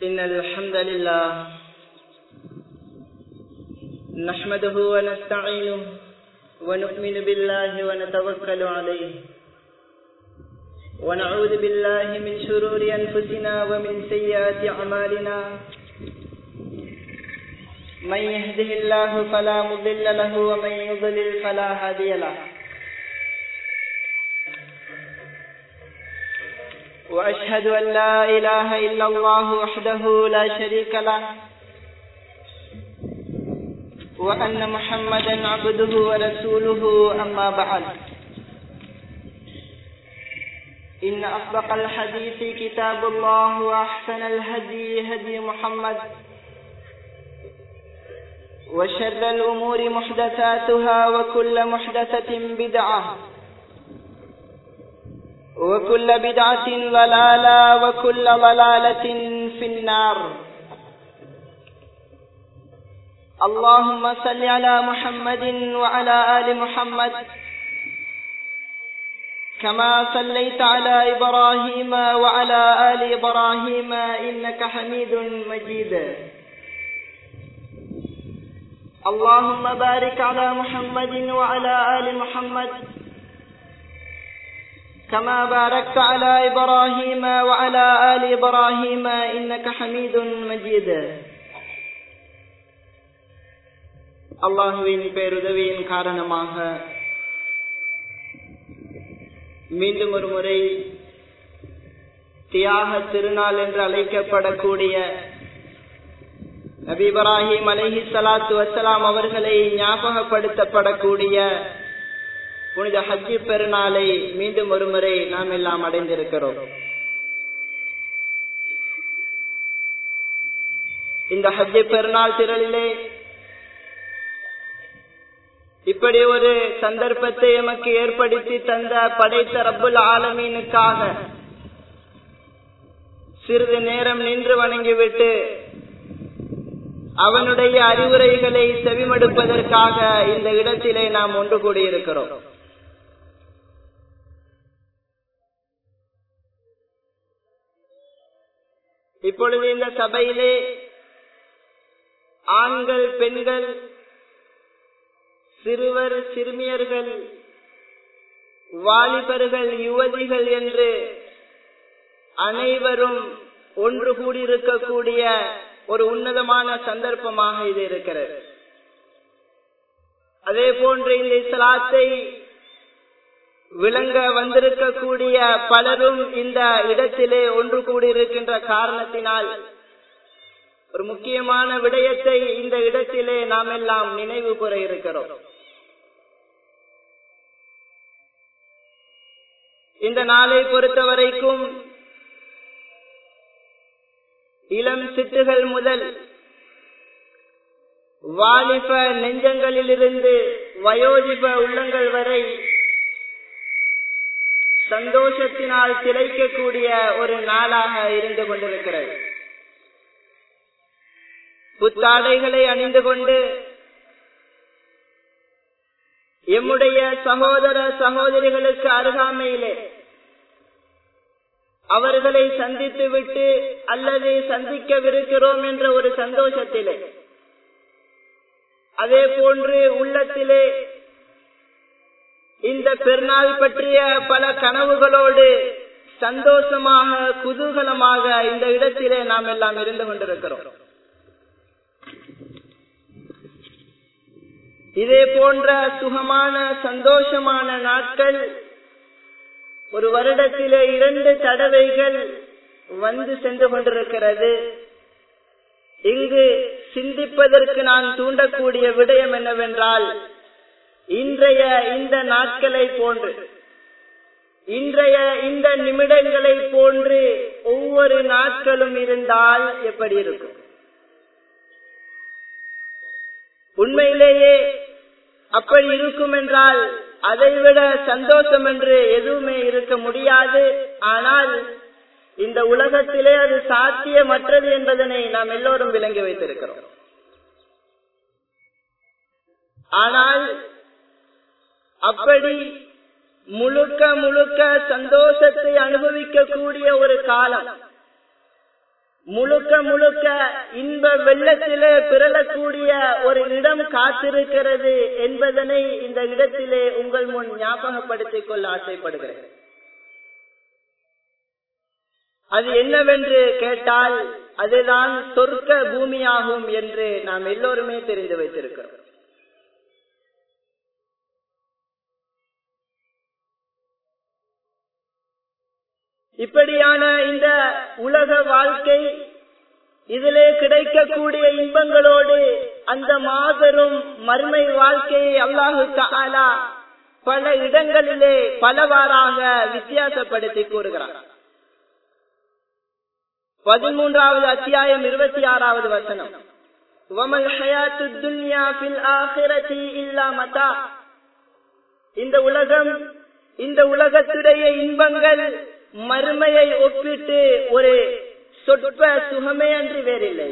إن الحمد لله نحمده ونستعينه ونؤمن بالله ونتوكل عليه ونعوذ بالله من شرور أنفسنا ومن سيئات أعمالنا من يهده الله فلا مضل له ومن يضلل فلا هادي له وأشهد أن لا إله إلا الله وحده لا شريك له وأن محمدا عبده ورسوله أما بعد إن أصدق الحديث كتاب الله وأحسن الهدي هدي محمد وشر الأمور محدثاتها وكل محدثة بدعة وكل بدعة ضلالة وكل ضلالة في النار. اللهم صل على محمد وعلى آل محمد كما صليت على إبراهيم وعلى آل إبراهيم إنك حميد مجيد. اللهم بارك على محمد وعلى آل محمد كما باركت على إبراهيم وعلى آل إبراهيم إنك حميد مجيد. அல்லாஹுவின் பேருதவியின் காரணமாக மீண்டும் ஒரு முறை தியாக திருநாள் என்று அழைக்கப்படக்கூடிய நபி இப்ராஹிம் அலைஹிஸ்ஸலாத்து வஸ்ஸலாம் அவர்களை ஞாபகப்படுத்தப்படக்கூடிய புனித ஹஜ் பெருநாளை மீண்டும் ஒரு முறை நாம் எல்லாம் அடைந்திருக்கிறோம். இந்த ஹஜ் பெருநாள் திரளிலே இப்படி ஒரு சந்தர்ப்பத்தை எமக்கு ஏற்படுத்தி தந்த படைத்த ரப்புல் ஆலமீனுக்காக சிறிது நேரம் நின்று வணங்கிவிட்டு அவனுடைய அறிவுரைகளை செவிமடுப்பதற்காக இந்த இடத்திலே நாம் ஒன்று கூடியிருக்கிறோம். இப்பொழுது இந்த சபையிலே ஆண்கள், பெண்கள், சிறுவர், சிறுமியர்கள், வாலிபர்கள், யுவதிகள் என்று அனைவரும் ஒன்று கூடியிருக்கக்கூடிய ஒரு உன்னதமான சந்தர்ப்பமாக இது இருக்கிறது. அதே போன்று இந்த இஸ்லாத்தை விளங்க வந்திருக்கக்கூடிய பலரும் இந்த இடத்திலே ஒன்று கூடியிருக்கின்ற காரணத்தினால் ஒரு முக்கியமான விடயத்தை இந்த இடத்திலே நாம் எல்லாம் நினைவு கூற இருக்கிறோம். இந்த நாளை பொறுத்தவரைக்கும் இளம் சிட்டுகள் முதல் வாலிப நெஞ்சங்களிலிருந்து வயோதிப உள்ளங்கள் வரை சந்தோஷத்தினால் திளைக்கக்கூடிய ஒரு நாளாக இருந்து கொண்டிருக்கிறது. புத்தாடைகளை அணிந்து கொண்டு எம்முடைய சகோதர சகோதரிகளுக்கு அருகாமையிலே அவர்களை சந்தித்து விட்டு அல்லது சந்திக்கவிருக்கிறோம் என்ற ஒரு சந்தோஷத்திலே, அதே போன்று உள்ளத்திலே இந்த பெருநாள் பற்றிய பல கனவுகளோடு சந்தோஷமாக குதூகலமாக இந்த இடத்திலே நாம் எல்லாம் இருந்து கொண்டிருக்கிறோம். இதே போன்ற சுகமான சந்தோஷமான நாட்கள் ஒரு வருடத்திலே 2 தடவைகள் வந்து சென்று கொண்டிருக்கிறது. இங்கு சிந்திப்பதற்கு நான் தூண்டக்கூடிய விடயம் என்னவென்றால், இன்றைய இந்த நாட்களை போன்று, இன்றைய இந்த நிமிடங்களை போன்று ஒவ்வொரு நாட்களும் இருந்தால் எப்படி இருக்கும்? உண்மையிலேயே அப்படி இருக்கும் என்றால் அதைவிட சந்தோஷம் என்று எதுவுமே இருக்க முடியாது. ஆனால் இந்த உலகத்திலே அது சாத்தியமற்றது என்பதனை நாம் எல்லோரும் விளங்கி வைத்திருக்கிறோம். ஆனால் அப்படி முழுக்க சந்தோஷத்தை அனுபவிக்கக்கூடிய ஒரு காலம், முழுக்க முழுக்க இன்ப வெள்ளத்திலே பிறழக்கூடிய ஒரு இடம் காத்திருக்கிறது என்பதனை இந்த இடத்திலே உங்கள் முன் ஞாபகப்படுத்திக் கொள்ள ஆசைப்படுகிறேன். அது என்னவென்று கேட்டால் அதுதான் சொர்க்க பூமியாகும் என்று நாம் எல்லோருமே தெரிந்து வைத்திருக்கிறோம். இப்படியான இந்த உலக வாழ்க்கை, இதிலே கிடைக்கக்கூடிய இன்பங்களோடு அந்த மாபெரும் மறுமை வாழ்க்கையை அல்லாஹு தஆலா பல இடங்களிலே பலவாறாக வித்தியாசப்படுத்தி கூறுகிறார். 13வது அத்தியாயம் 26வது வசனம், வமல் ஹயாத்துத் துன்யா ஃபில் ஆখিরাতি இல்லா மதா. இந்த உலகத்துடைய இன்பங்கள் மறுமையை ஒப்பிட்டு ஒரு சொற்ப சுகமே அன்றி வேறில்லை.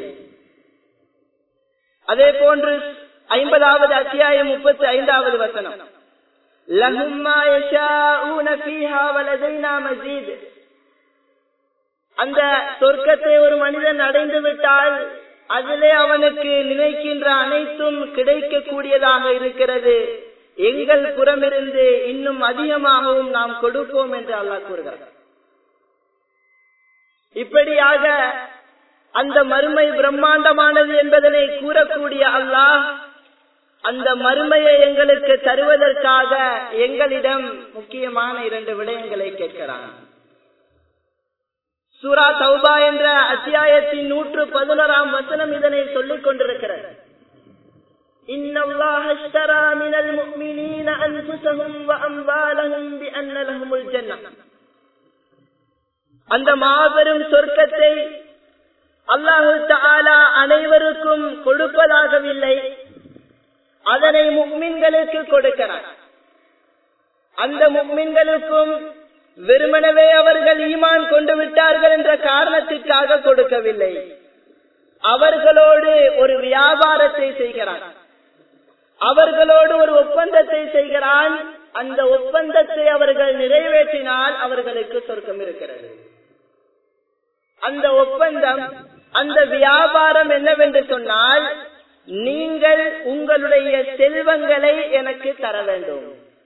அதே போன்று 50வது அத்தியாயம் 35வது வசனம், லஹும் மா யஷாஊன ஃபீஹா வலதைனா மஸீத். அந்த சொர்க்கத்தை ஒரு மனிதன் அடைந்து விட்டால் அதிலே அவனுக்கு நினைக்கின்ற அனைத்தும் கிடைக்கக்கூடியதாக இருக்கிறது. எங்கள் புறமிருந்து இன்னும் அதிகமாகவும் நாம் கொடுப்போம் என்று அல்லாஹ் கூறுகிறார். இப்படியாக அந்த மறுமை பிரம்மாண்டமானது என்பதனை கூறக்கூடிய அல்லாஹ் அந்த மறுமையை எங்களுக்கு தருவதற்காக எங்களிடம் முக்கியமான 2 விடயங்களை கேட்கிறான். சூரா தௌபா என்ற அத்தியாயத்தின் 111ஆம் வசனம் இதனை சொல்லிக் கொண்டிருக்கிறது. இன்னல்லாஹ அஷ்தரா மினல் முஃமினீன அன்ஃபுஸஹும் வ அம்வாலஹும் பிஅன்ன லஹுமுல் ஜன்னah. அந்த மாபெரும் சொர்க்கத்தை அல்லாஹு தஆலா அனைவருக்கும் கொடுப்பதாகவில்லை, அதனை முஃமின்களுக்கு கொடுக்கிறார். அந்த முஃமின்களுக்கும் வெறுமனவே அவர்கள் ஈமான் கொண்டு விட்டார்கள் என்ற காரணத்திற்காக கொடுக்கவில்லை, அவர்களோடு ஒரு வியாபாரத்தை செய்கிறான், அவர்களோடு ஒரு ஒப்பந்தத்தை செய்கிறான். அந்த ஒப்பந்தத்தை அவர்கள் நிறைவேற்றினால் அவர்களுக்கு சொர்க்கம் இருக்கிறது. அந்த ஒப்பந்தம், அந்த வியாபாரம் என்னவென்று சொன்னால், நீங்கள் உங்களுடைய செல்வங்களை எனக்கு தர வேண்டும்.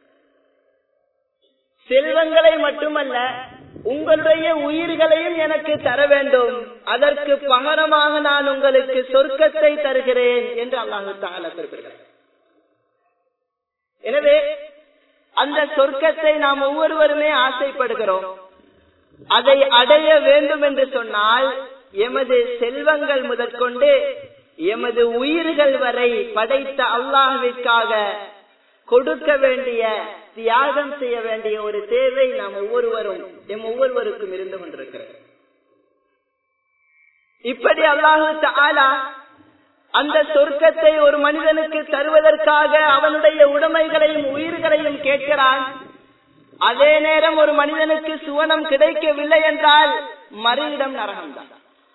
செல்வங்களை மட்டுமல்ல, உங்களுடைய உயிர்களையும் எனக்கு தர வேண்டும். அதற்கு பகரமாக நான் உங்களுக்கு சொர்க்கத்தை தருகிறேன் என்று அல்லாஹ் தஆலா குறிப்பிடுகிறார். எனவே அந்த சொர்க்கத்தை நாம் ஒவ்வொருவருமே ஆசைப்படுகிறோம். அதை அடைய வேண்டும் என்று சொன்னால் எமது செல்வங்கள் முதற்கொண்டு எமது உயிர்கள் வரை படைத்த அல்லாஹ்விற்காக கொடுக்க வேண்டிய, தியாகம் செய்ய வேண்டிய ஒரு தேவை நாம் ஒவ்வொருவருக்கும் இருந்து கொண்டிருக்கிறது. இப்படி அல்லாஹ் தஆலா அந்த சொர்க்கத்தை ஒரு மனிதனுக்கு தருவதற்காக அவனுடைய உடைமைகளையும் உயிர்களையும் கேட்கிறான். அதே நேரம் ஒரு மனிதனுக்கு சுவனம் கிடைக்கவில்லை என்றால் மறுயிடம் நரகம்தான்.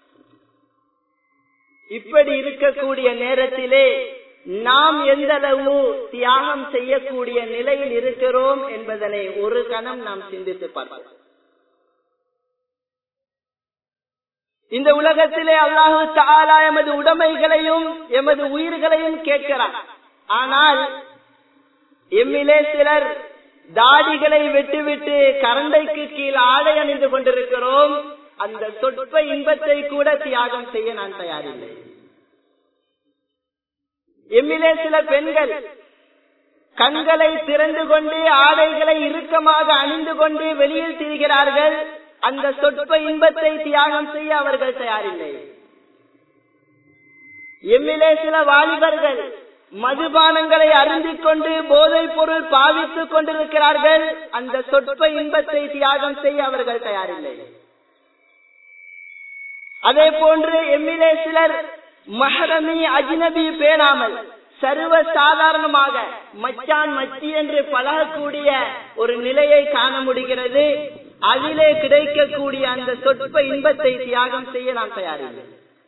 இப்படி இருக்கக்கூடிய நேரத்திலே நாம் எந்த அளவு தியாகம் செய்யக்கூடிய நிலையில் இருக்கிறோம் என்பதனை ஒரு கணம் நாம் சிந்தித்து பார்ப்போம். இந்த உலகத்திலே அல்லாஹ் தஆலா எமது உடைமைகளையும் எமது உயிர்களையும் கேட்கிறார். ஆனால் எம்மிலே சிலர் தாடிகளை வெட்டிவிட்டு கரண்டைக்கு கீழ் ஆடை அணிந்து கொண்டிருக்கிறோம். அந்த சொற்ப இன்பத்தை கூட தியாகம் செய்ய நான் தயாரில்லை. எம்மிலே சில பெண்கள் கண்களை திறந்து கொண்டு ஆடைகளை இறுக்கமாக அணிந்து கொண்டு வெளியில் திரிகிறார்கள். அந்த சொற்ப இன்பத்தை தியாகம் செய்ய அவர்கள் தயாரில்லை. எம்மிலே சில வாலிபர்கள் மதுபானங்களை அருந்திக் கொண்டு போதைப் பொருள் பாவித்துக் கொண்டிருக்கிறார்கள். அந்த சொற்ப இன்பத்தை தியாகம் செய்ய அவர்கள் தயாரில்லை. அதே போன்று எம்மிலே சிலர் மஹரமி அஜ்னபி பேணாமல் சர்வ சாதாரணமாக மச்சான் மச்சி என்று பழகக்கூடிய ஒரு நிலையை காண முடிகிறது. அதிலே கிடைக்கக்கூடிய அந்த சொற்ப இன்பத்தை தியாகம் செய்ய நாம் தயாரில்லை.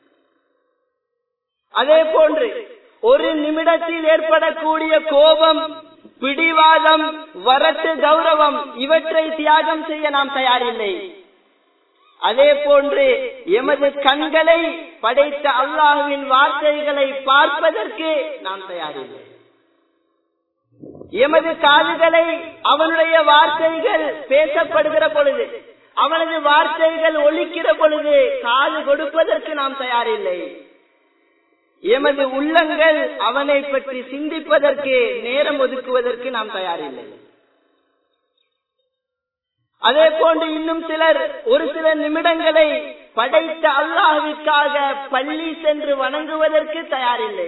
அதே போன்று ஒரு நிமிடத்தில் ஏற்படக்கூடிய கோபம், பிடிவாதம், வரட்டு கௌரவம், இவற்றை தியாகம் செய்ய நாம் தயாரில்லை. அதே போன்று எமது கண்களை படைத்த அல்லாஹ்வின் வார்த்தைகளை பார்ப்பதற்கு நாம் தயாரில்லை. எமது காதுகளை அவனுடைய வார்த்தைகள் பேசப்படுகிற பொழுது, அவனது வார்த்தைகள் ஒலிக்கிற பொழுது காது கொடுப்பதற்கு நாம் தயாரில்லை. எமது உள்ளங்கள் அவனை பற்றி சிந்திப்பதற்கு நேரம் ஒதுக்குவதற்கு நாம் தயாரில்லை. அதே போன்று இன்னும் சிலர் ஒரு சில நிமிடங்களை படைத்த அல்லாஹ்விற்காக பள்ளி சென்று வணங்குவதற்கு தயாரில்லை.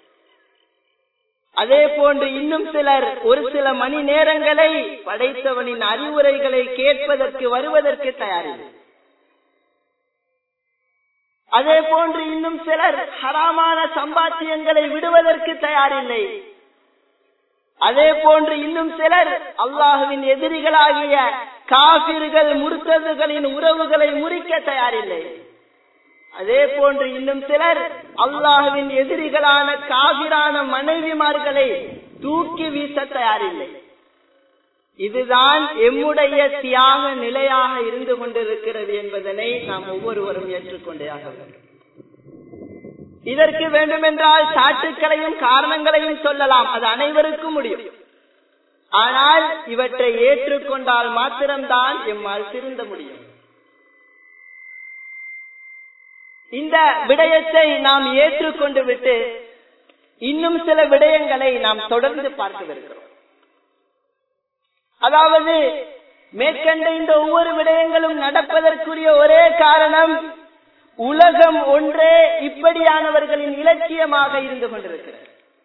அதே போன்று இன்னும் சிலர் ஒரு சில மணி நேரங்களை படைத்தவனின் அறிவுரைகளை கேட்பதற்கு வருவதற்கு தயாரில்லை. அதே போன்று இன்னும் சிலர் ஹராமான சம்பாத்தியங்களை விடுவதற்கு தயாரில்லை. அதே போன்று இன்னும் சிலர் அல்லாஹுவின் எதிரிகளாகிய காபிர்கள் முர்த்ததுகளின் உறவுகளை முறிக்க தயாரில்லை. அதே போன்று இன்னும் சிலர் அல்லாஹுவின் எதிரிகளான காபிரான மனைவிமார்களை தூக்கி வீச தயாரில்லை. இதுதான் எம்முடைய தியாக நிலையாக இருந்து கொண்டிருக்கிறது என்பதனை நாம் ஒவ்வொருவரும் ஏற்றுக்கொண்டே ஆக வேண்டும். இதற்கு வேண்டுமென்றால் சாட்டுக்களையும் காரணங்களையும் சொல்லலாம், அது அனைவருக்கும் முடியும். ஆனால் இவற்றை ஏற்றுக்கொண்டால் மாத்திரம்தான் எம்மால் திருந்த முடியும். இந்த விடயத்தை நாம் ஏற்றுக்கொண்டு விட்டு இன்னும் சில விடயங்களை நாம் தொடர்ந்து பார்க்கவிருக்கிறோம். அதாவது மேற்கண்ட இந்த ஒவ்வொரு விடயங்களும் நடப்பதற்குரிய ஒரே காரணம், உலகம் ஒன்றே இப்படியானவர்களின் இலட்சியமாக இருந்து கொண்டிருக்கிறது.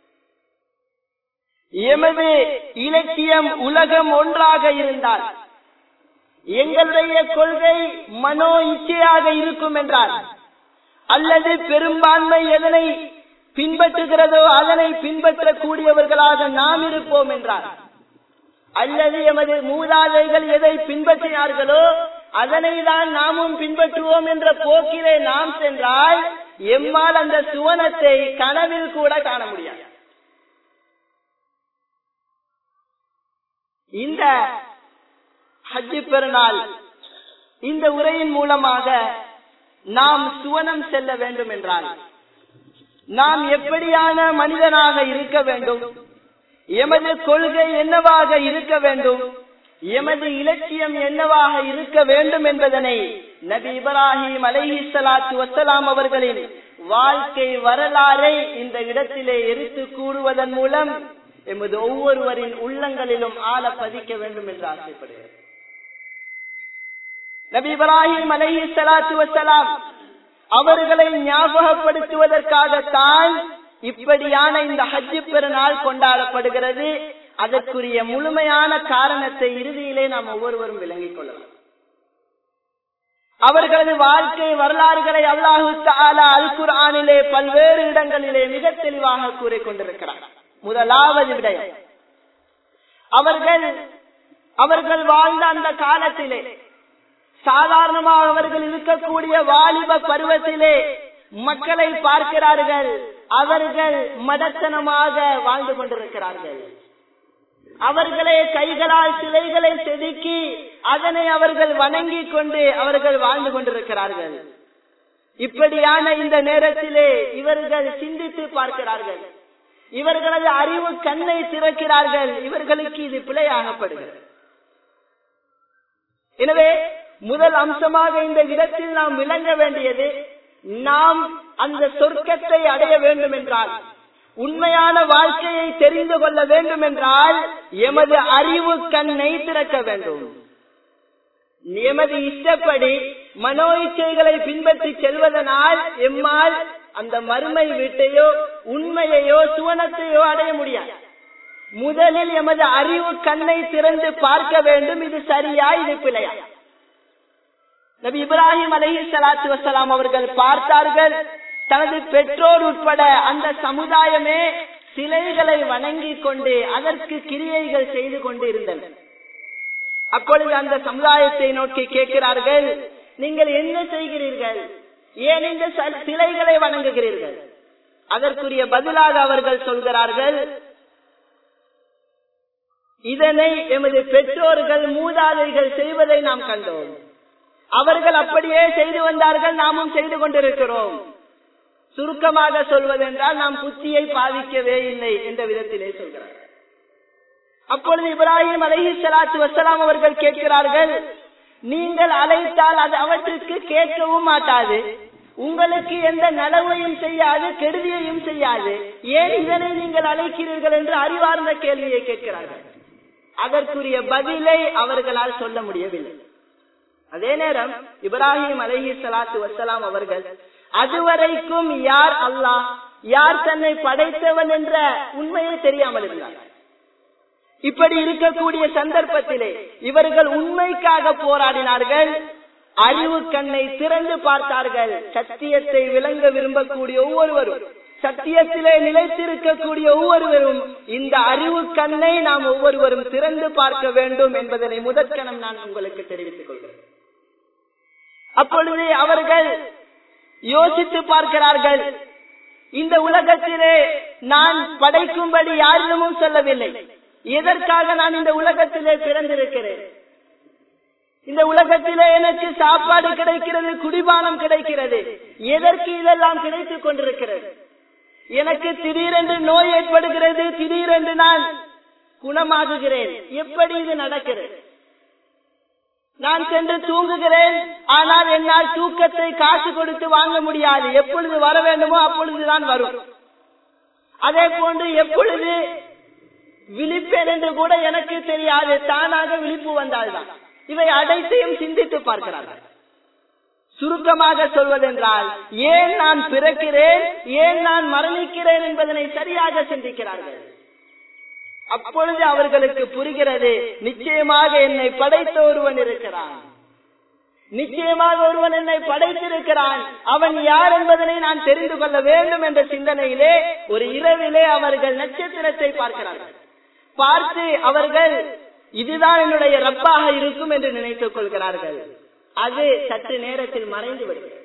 எமது இலட்சியம் உலகம் ஒன்றாக இருந்தால், எங்களுடைய கொள்கை மனோ இச்சையாக இருக்கும் என்றால், அல்லது பெரும்பான்மை எதனை பின்பற்றுகிறதோ அதனை பின்பற்றக்கூடியவர்களாக நாம் இருப்போம் என்றால், அல்லது எமது மூதாதைகள் எதை பின்பற்றினார்களோ அதனை தான் நாமும் பின்பற்றுவோம் என்ற போக்கிலே நாம் சென்றால் எம்மால் அந்த சுவனத்தை கனவில் கூட காண முடியாது. இந்த ஹஜ் பெருநாள் இந்த உரையின் மூலமாக நாம் சுவனம் செல்ல வேண்டும் என்றால் நாம் எப்படியான மனிதனாக இருக்க வேண்டும், எமது கொள்கை என்னவாக இருக்க வேண்டும், எமது இலட்சியம் என்னவாக இருக்க வேண்டும் என்பதனை நபி இப்ராஹிம் அலைஹிஸ்ஸலாத்து வஸ்ஸலாம் அவர்களின் வாழ்க்கை வரலாறை இந்த இடத்திலே எடுத்து கூறுவதன் மூலம் எமது ஒவ்வொருவரின் உள்ளங்களிலும் ஆழ பதிக்க வேண்டும் என்று ஆசைப்படுகிறேன். நபி இப்ராஹிம் அலைஹிஸ்ஸலாத்து வஸ்ஸலாம் அவர்களை ஞாபகப்படுத்துவதற்காகத்தான் இப்படியான இந்த ஹஜ் பெருநாள் கொண்டாடப்படுகிறது. அதற்குரிய முழுமையான காரணத்தை இறுதியிலே நாம் ஒவ்வொருவரும் விளங்கிக் கொள்ளலாம். அவர்களது வாழ்க்கை வரலாறுகளை அல்லாஹு தஆலா அல் குர்ஆனிலே பல்வேறு இடங்களிலே மிக தெளிவாக கூறிக்கொண்டிருக்கிறார். முதலாவது விடயம், அவர்கள் வாழ்ந்த அந்த காலத்திலே, சாதாரணமாக அவர்கள் இருக்கக்கூடிய வாலிப பருவத்திலே மக்களை பார்க்கிறார்கள், அவர்கள் மடத்தனமாக வாழ்ந்து கொண்டிருக்கிறார்கள். அவர்களே கைகளால் சிலைகளை செதுக்கி அதனை அவர்கள் வணங்கிக் கொண்டு அவர்கள் வாழ்ந்து கொண்டிருக்கிறார்கள். இப்படியான இந்த நேரத்திலே இவர்கள் சிந்தித்து பார்க்கிறார்கள், இவர்களது அறிவு கண்ணை திறக்கிறார்கள், இவர்களுக்கு இது பிழையாகப்படுகிறது. எனவே முதல் அம்சமாக இந்த இடத்தில் நாம் விளங்க வேண்டியது, நாம் அந்த சொர்க்கத்தை அடைய வேண்டும் என்றால், உண்மையான வாழ்க்கையை தெரிந்து கொள்ள வேண்டும் என்றால் எமது அறிவு கண்ணை திறக்க வேண்டும். எமது இஷ்டப்படி மனோ இச்சைகளை பின்பற்றி செல்வதனால் எம்மால் அந்த மறுமை வீட்டையோ உண்மையையோ சுவனத்தையோ அடைய முடியாது. முதலில் எமது அறிவு கண்ணை திறந்து பார்க்க வேண்டும், இது சரியா இது பிழையா. நபி இப்ராஹிம் அலைஹிஸ்ஸலாத்து வஸ்ஸலாம் அவர்கள் பார்த்தார்கள், தனது பெற்றோர் உட்பட அந்த சமுதாயமே சிலைகளை வணங்கிக் கொண்டு அதற்கு கிரியைகள் செய்து கொண்டு இருந்தனர். அப்பொழுது அந்த சமுதாயத்தை நோக்கி கேட்கிறார்கள், நீங்கள் என்ன செய்கிறீர்கள், ஏன் இந்த சிலைகளை வணங்குகிறீர்கள்? அதற்குரிய பதிலாக அவர்கள் சொல்கிறார்கள், இதனை எமது பெற்றோர்கள் மூதாதைகள் செய்வதை நாம் கண்டோம், அவர்கள் அப்படியே செய்து வந்தார்கள், நாமும் செய்து கொண்டிருக்கிறோம். சுருக்கமாக சொல்வதென்றால் நாம் புத்தியை பாவிக்கவே இல்லை என்ற விதத்திலே சொல்கிறார். அப்பொழுது இப்ராஹிம் அலைஹிஸ்ஸலாத்து வஸ்ஸலாம் அவர்கள் கேட்கிறார்கள், நீங்கள் அழைத்தால் அது அவற்றுக்கு கேட்கவும் மாட்டாது, உங்களுக்கு எந்த நலவையும் செய்யாது, கெடுதியையும் செய்யாது, ஏன் இதனை நீங்கள் அழைக்கிறீர்கள் என்று அறிவார்ந்த கேள்வியை கேட்கிறார்கள். அதற்குரிய பதிலை அவர்களால் சொல்ல முடியவில்லை. அதே நேரம் இப்ராஹிம் அலைஹிஸ்ஸலாத்து வஸ்ஸலாம் அவர்கள் அதுவரைக்கும் யார் அல்லாஹ், யார் தன்னை படைத்தவன் என்ற உண்மையை தெரியாமல் இருந்தார்கள். இப்படி இருக்கக்கூடிய சந்தர்ப்பத்திலே இவர்கள் உண்மைக்காக போராடினார்கள், அறிவு கண்ணை திறந்து பார்த்தார்கள். சத்தியத்தை விளங்க விரும்பக்கூடிய ஒவ்வொருவரும், சத்தியத்திலே நிலைத்திருக்கக்கூடிய ஒவ்வொருவரும் இந்த அறிவு கண்ணை நாம் ஒவ்வொருவரும் திறந்து பார்க்க வேண்டும் என்பதனை முதற்கணம் நான் உங்களுக்கு தெரிவித்துக் கொள்கிறேன். அப்பொழுது அவர்கள் யோசித்து பார்க்கிறார்கள், இந்த உலகத்திலே நான் படைக்கும்படி யாரிடமும் சொல்லவில்லை, எதற்காக நான் இந்த உலகத்திலே பிறந்திருக்கிறேன், இந்த உலகத்திலே எனக்கு சாப்பாடு கிடைக்கிறது, குடிபானம் கிடைக்கிறது, எதற்கு இதெல்லாம் கிடைத்துக் கொண்டிருக்கிறது, எனக்கு திடீரென்று நோய் ஏற்படுகிறது, திடீரென்று நான் குணமாகுகிறேன், எப்படி இது நடக்கிறது, நான் சென்று தூங்குகிறேன், ஆனால் என்னால் தூக்கத்தை காசு கொடுத்து வாங்க முடியாது, எப்பொழுது வர வேண்டுமோ அப்பொழுதுதான் வரும், அதே போன்று எப்பொழுது விழிப்பேன் என்று கூட எனக்கு தெரியாது, தானாக விழிப்பு வந்தால்தான். இவை அனைத்தையும் சிந்தித்து பார்க்கிறார்கள். சுருக்கமாக சொல்வதென்றால் ஏன் நான் பிறக்கிறேன், ஏன் நான் மரணிக்கிறேன் என்பதனை சரியாக சிந்திக்கிறார்கள். அப்பொழுது அவர்களுக்கு புரிகிறது, நிச்சயமாக என்னை படைத்த ஒருவன் இருக்கிறான், நிச்சயமாக ஒருவன் என்னை படைத்திருக்கிறான், அவன் யார் என்பதனை நான் தெரிந்து கொள்ள வேண்டும் என்ற சிந்தனையிலே ஒரு இரவிலே அவர்கள் நட்சத்திரத்தை பார்க்கிறார்கள். பார்த்து அவர்கள் இதுதான் என்னுடைய ரப்பாக இருக்கும் என்று நினைத்துக் கொள்கிறார்கள். அது சற்று நேரத்தில் மறைந்து விடுகிறது.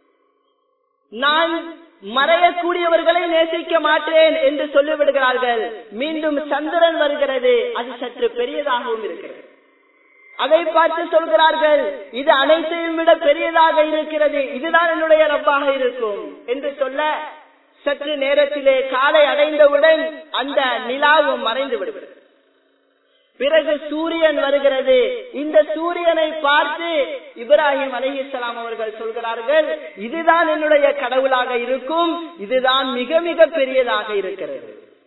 நான் மறையக்கூடியவர்களை நேசிக்க மாட்டேன் என்று சொல்லிவிடுகிறார்கள். மீண்டும் சந்திரன் வருகிறது, அது சற்று பெரியதாகவும் இருக்கிறது. அதை பார்த்து சொல்கிறார்கள், இது அனைத்தையும் விட பெரியதாக இருக்கிறது, இதுதான் என்னுடைய ரப்பாக இருக்கும் என்று சொல்ல சற்று நேரத்திலே காலை அடைந்தவுடன் அந்த நிலாவும் மறைந்து விடுகிறது. பிறகு சூரியன் வருகிறது. இந்த சூரியனை பார்த்து இப்ராஹிம் அலைஹிஸ்ஸலாம் அவர்கள் சொல்கிறார்கள், இதுதான் என்னுடைய கடவுளாக இருக்கும், இதுதான் மிக மிக பெரியதாக இருக்கிறது.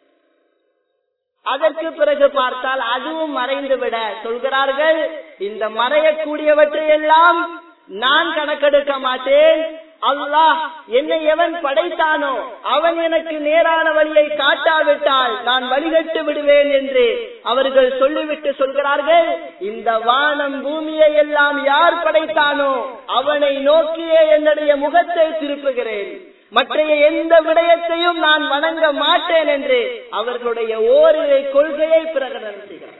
அதற்கு பிறகு பார்த்தால் அதுவும் மறைந்துவிட சொல்கிறார்கள், இந்த மறையக்கூடியவற்றையெல்லாம் நான் கணக்கெடுக்க மாட்டேன், அல்லாஹ் என்னை எவன் படைத்தானோ அவன் எனக்கு நேரான வழியை காட்டாவிட்டால் நான் வழிகட்டு விடுவேன் என்று அவர்கள் சொல்லிவிட்டு சொல்கிறார்கள், இந்த வானம் பூமியை எல்லாம் யார் படைத்தானோ அவனை நோக்கியே என்னுடைய முகத்தை திருப்புகிறேன், மற்றைய எந்த விடயத்தையும் நான் வணங்க மாட்டேன் என்று அவர்களுடைய ஓரிரை கொள்கையை பிரகடனம் செய்கிறார்.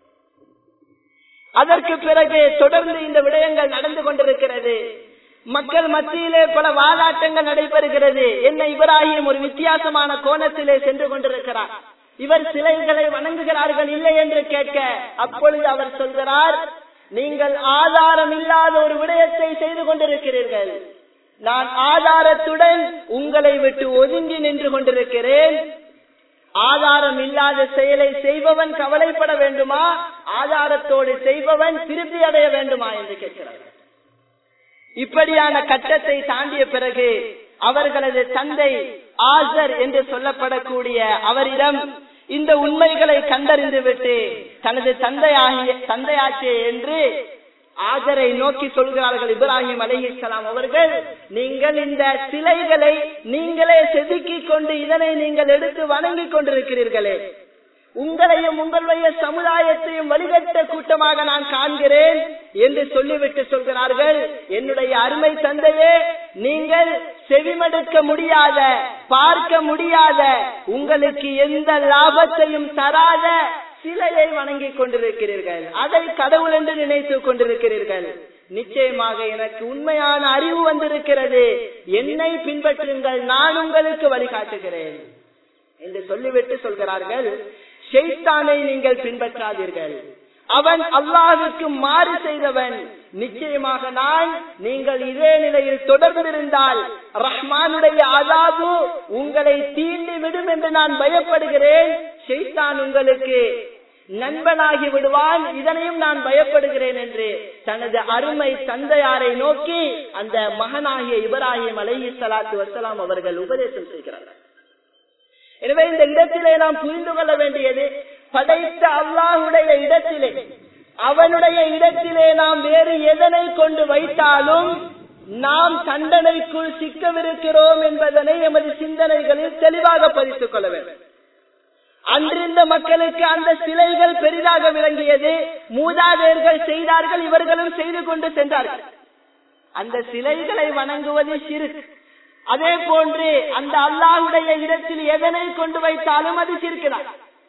அதற்கு பிறகு தொடர்ந்து இந்த விடயங்கள் நடந்து கொண்டிருக்கிறது. மக்கள் மத்தியிலே பல வாதாட்டங்கள் நடைபெறுகிறது. என்ன இப்ராஹிம் ஒரு வித்தியாசமான கோணத்திலே சென்று கொண்டிருக்கிறார், இவர் சிலைகளை வணங்குகிறார்கள் இல்லை என்று கேட்க, அப்பொழுது அவர் சொல்கிறார், நீங்கள் ஆதாரம் இல்லாத ஒரு விடயத்தை செய்து கொண்டிருக்கிறீர்கள், நான் ஆதாரத்துடன் உங்களை விட்டு ஒதுங்கி நின்று கொண்டிருக்கிறேன். ஆதாரம் இல்லாத செயலை செய்பவன் கவலைப்பட வேண்டுமா, ஆதாரத்தோடு செய்பவன் திருப்தி அடைய வேண்டுமா என்று கேட்கிறார். இப்படியான கட்டத்தை தாண்டிய பிறகு அவர்களது தந்தை ஆசர் என்று சொல்லப்படக்கூடிய அவரிடம் இந்த உண்மைகளை கண்டறிந்து விட்டு தனது தந்தையாச்சே என்று ஆசரை நோக்கி சொல்கிறார்கள் இப்ராஹிம் அலைஹிஸ்ஸலாம் அவர்கள், நீங்கள் இந்த சிலைகளை நீங்களே செதுக்கிக் கொண்டு இதனை நீங்கள் எடுத்து வணங்கிக் கொண்டிருக்கிறீர்களே, உங்களையும் உங்களுடைய சமுதாயத்தையும் வழிகட்ட கூட்டமாக நான் காண்கிறேன் என்று சொல்லிவிட்டு சொல்கிறார்கள், என்னுடைய அருமை தந்தையே, நீங்கள் செவிமடுக்க முடியாத, பார்க்க முடியாத, உங்களுக்கு எந்த லாபத்தையும் தராத சிலையை வணங்கிக் கொண்டிருக்கிறீர்கள், அதை கடவுள் என்று நினைத்துக் கொண்டிருக்கிறீர்கள். நிச்சயமாக எனக்கு உண்மையான அறிவு வந்திருக்கிறது, என்னை பின்பற்றுங்கள், நான் உங்களுக்கு வழிகாட்டுகிறேன் என்று சொல்லிவிட்டு சொல்கிறார்கள், ஷைத்தானை நீங்கள் பின்பற்றாதீர்கள், அவன் அல்லாஹ்விற்கு மாறு செய்தவன். நிச்சயமாக நான் நீங்கள் இதே நிலையில் தொடர்ந்திருந்தால் ரஹ்மானுடைய அஸாபு உங்களை தீண்டி விடும் என்று நான் பயப்படுகிறேன். ஷைத்தான் உங்களுக்கு நண்பனாகி விடுவான், இதனையும் நான் பயப்படுகிறேன் என்று தனது அருமை தந்தையாரை நோக்கி அந்த மகனாகிய இப்ராஹிம் அலைஹிஸ்ஸலாத்து வஸ்ஸலாம் அவர்கள் உபதேசம் செய்கிறார்கள். எனவே இந்த இடத்திலே நாம் புரிந்து கொள்ள வேண்டியது, படைத்த அல்லாஹ்வுடைய இடத்திலே, அவனுடைய இடத்திலே நாம் வேறு எதனை கொண்டு வைத்தாலும் நாம் தண்டனைக்குள் சிக்கவிருக்கிறோம் என்பதனை எமது சிந்தனைகளில் தெளிவாக பதித்துக் கொள்ள வேண்டும். அன்றிருந்த மக்களுக்கு அந்த சிலைகள் பெரிதாக விளங்கியது. மூதாதையர்கள் செய்தார்கள், இவர்களும் செய்து கொண்டு சென்றார்கள். அந்த சிலைகளை வணங்குவது ஷிர்க். அதே போன்று அந்த அல்லாஹ்வுடைய இடத்தில் எதனை கொண்டு வைத்தாலும் அது ஷிர்க்தான்.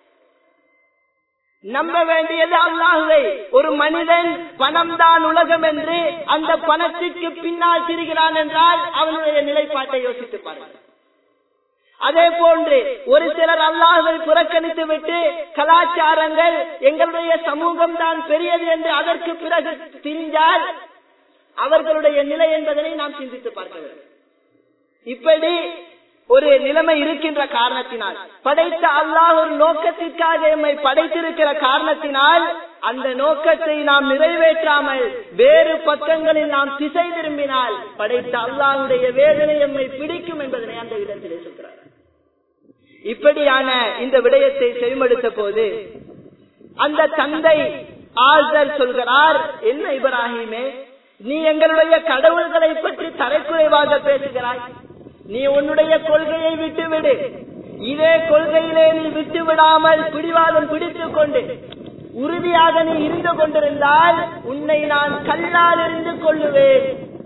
நம்ப வேண்டியது அல்லாஹ்வை. ஒரு மனிதன் பணம் தான் உலகம் என்று அந்த பணத்திற்கு பின்னால் திரிகிறான் என்றால் அவனுடைய நிலைப்பாட்டை யோசித்து பாருங்கள். அதே போன்று ஒரு சிலர் அல்லாஹ்வை புறக்கணித்து விட்டு கலாச்சாரங்கள் எங்களுடைய சமூகம் தான் பெரியது என்று அதற்கு பிறகு திரிஞ்சால் அவர்களுடைய நிலை என்பதனை நாம் சிந்தித்து பார்க்க வேண்டும். இப்படி ஒரு நிலைமை இருக்கின்ற காரணத்தினால், படைத்த அல்லாஹ் ஒரு நோக்கத்திற்காக எம்மை படைத்திருக்கிற காரணத்தினால் அந்த நோக்கத்தை நாம் நிறைவேற்றாமல் வேறு பக்கங்களில் நாம் திசை திரும்பினால் படைத்த அல்லாஹ்வுடைய வேதனை எம்மை பிடிக்கும் என்பதனை அந்த இடத்திலே சொல்கிறார். இப்படியான இந்த விடயத்தை செவிமடுத்த போது அந்த தந்தை ஆசர் சொல்கிறார், என்ன இப்ராஹிமே, நீ எங்களுடைய கடவுள்களை பற்றி தரைக்குறைவாக பேசுகிறாய். நீ உன்னுடைய கொள்கையை விட்டுவிடு. இதே கொள்கையிலே நீ விட்டு விடாமல் பிடிவாதம் பிடித்துக் கொண்டு உறுதியாக நீ இருந்து கொண்டிருந்தால் உன்னை நான் கல்லால் இருந்து கொள்ளுவேன்.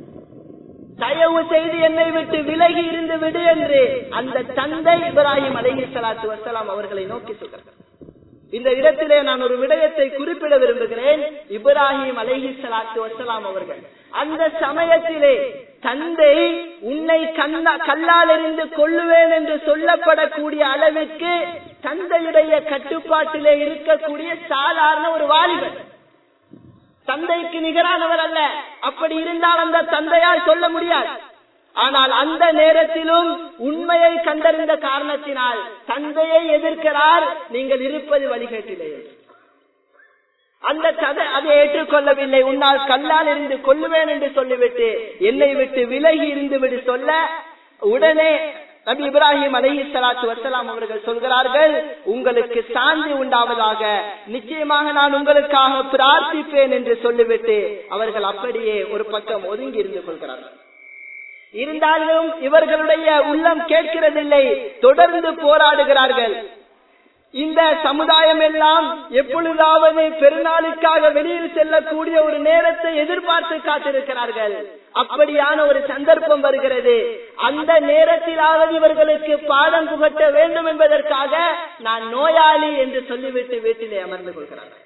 தயவு செய்து என்னை விட்டு விலகி இருந்து விடு என்று அந்த தந்தை இப்ராஹிம் அலைஹிஸ்ஸலாத்து வஸ்ஸலாம் அவர்களை நோக்கி சொல்கிறார். இந்த இடத்திலே நான் ஒரு விடயத்தை குறிப்பிட விரும்புகிறேன். இப்ராஹிம் அலைஹிஸ்ஸலாத்து வஸ்ஸலாம் அவர்கள் அந்த சமயத்திலே தந்தை உன்னை கல்லால் எறிந்து கொள்ளுவேன் என்று சொல்லப்படக்கூடிய அளவிற்கு தந்தையுடைய கட்டுப்பாட்டிலே இருக்கக்கூடிய சாதாரண ஒரு வாலிபர், தந்தைக்கு நிகரானவர் அல்ல. அப்படி இருந்தால் அந்த தந்தையால் சொல்ல முடியாது. ஆனால் அந்த நேரத்திலும் உண்மையை கண்டறிந்த காரணத்தினால் தந்தையை எதிர்க்கிறார். நீங்கள் இருப்பது வழிகேட்டிலே. அந்த அதை ஏற்றுக்கொள்ளவில்லை. உன்னால் கல்லால் இருந்து கொள்ளுவேன் என்று சொல்லிவிட்டு என்னை விட்டு விலகி இருந்து விடு சொல்ல, உடனே நபி இப்ராஹிம் அலைஹிஸ்ஸலாத்து வஸ்ஸலாம் அவர்கள் சொல்கிறார்கள், உங்களுக்கு சாந்தி உண்டாவதாக, நிச்சயமாக நான் உங்களுக்காக பிரார்த்திப்பேன் என்று சொல்லிவிட்டு அவர்கள் அப்படியே ஒரு பக்கம் ஒதுங்கி இருந்து கொள்கிறார்கள். இருந்தாலும் இவர்களுடைய உள்ளம் கேட்கிறதில்லை, தொடர்ந்து போராடுகிறார்கள். இந்த சமுதாயம் எல்லாம் எப்பொழுதாவது பெருநாளுக்காக வெளியில் செல்லக்கூடிய ஒரு நேரத்தை எதிர்பார்த்து காத்திருக்கிறார்கள். அப்படியான ஒரு சந்தர்ப்பம் வருகிறது. அந்த நேரத்திலாவது இவர்களுக்கு பாடம் புகட்ட வேண்டும் என்பதற்காக நான் நோயாளி என்று சொல்லிவிட்டு வீட்டிலே அமர்ந்து கொள்கிறார்கள்.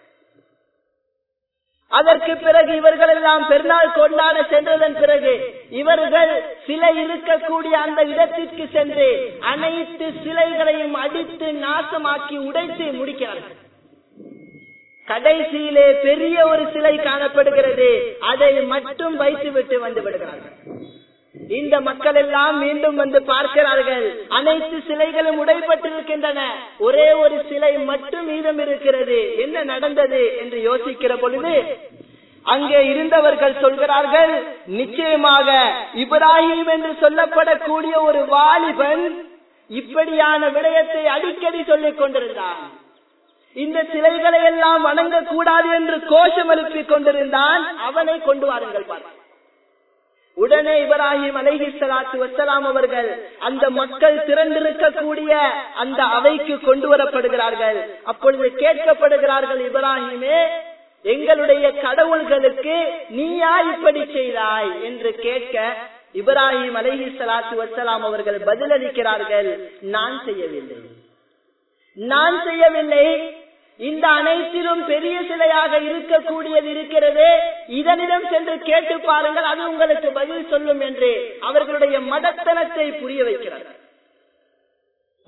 அதற்கு பிறகு இவர்கள் எல்லாம் பெருநாள் கொண்டாட சென்றதன் பிறகு இவர்கள் சிலை இருக்கக்கூடிய அந்த இடத்திற்கு சென்று அனைத்து சிலைகளையும் அடித்து நாசமாக்கி உடைத்து முடிக்கிறார்கள். கடைசியிலே பெரிய ஒரு சிலை காணப்படுகிறது, அதை மட்டும் வைத்து விட்டு வந்து விடுகிறார்கள். இந்த மக்கள் எல்லாம் மீண்டும் வந்து பார்க்கிறார்கள், அனைத்து சிலைகளும் உடைப்பட்டிருக்கின்றன, ஒரே ஒரு சிலை மட்டும் மீதம் இருக்கிறது, என்ன நடந்தது என்று யோசிக்கிற பொழுது அங்கே இருந்தவர்கள் சொல்கிறார்கள், நிச்சயமாக இப்ராஹிம் என்று சொல்லப்படக்கூடிய ஒரு வாலிபன் இப்படியான விடயத்தை அடிக்கடி சொல்லிக் கொண்டிருந்தான். இந்த சிலைகளை எல்லாம் வணங்கக்கூடாது என்று கோஷம் எழுப்பிக் கொண்டிருந்தான். அவனை கொண்டு வாருங்கள் பாருங்கள். உடனே இப்ராஹிம் அலைஹிஸ்ஸலாத்து வஸ்ஸலாம் அவர்கள் அந்த மக்கள் திரண்டிருக்கக்கூடிய அந்த அவைக்கு கொண்டு வரப்படுகிறார்கள். அப்பொழுது கேட்கப்படுகிறார்கள், இப்ராஹிமே, எங்களுடைய கடவுள்களுக்கு நீயா இப்படி செய்தாய் என்று கேட்க இப்ராஹிம் அலைஹிஸ்ஸலாத்து வஸ்ஸலாம் அவர்கள் பதிலளிக்கிறார்கள், நான் செய்யவில்லை. இந்த அனைத்திலும் பெரிய சிலையாக இருக்கக்கூடியது இருக்கிறது, இதனிடம் சென்று கேட்டு பாருங்கள், அது உங்களுக்கு பதில் சொல்லும் என்று அவர்களுடைய மடத்தனத்தை புரிய வைக்கிறார்கள்.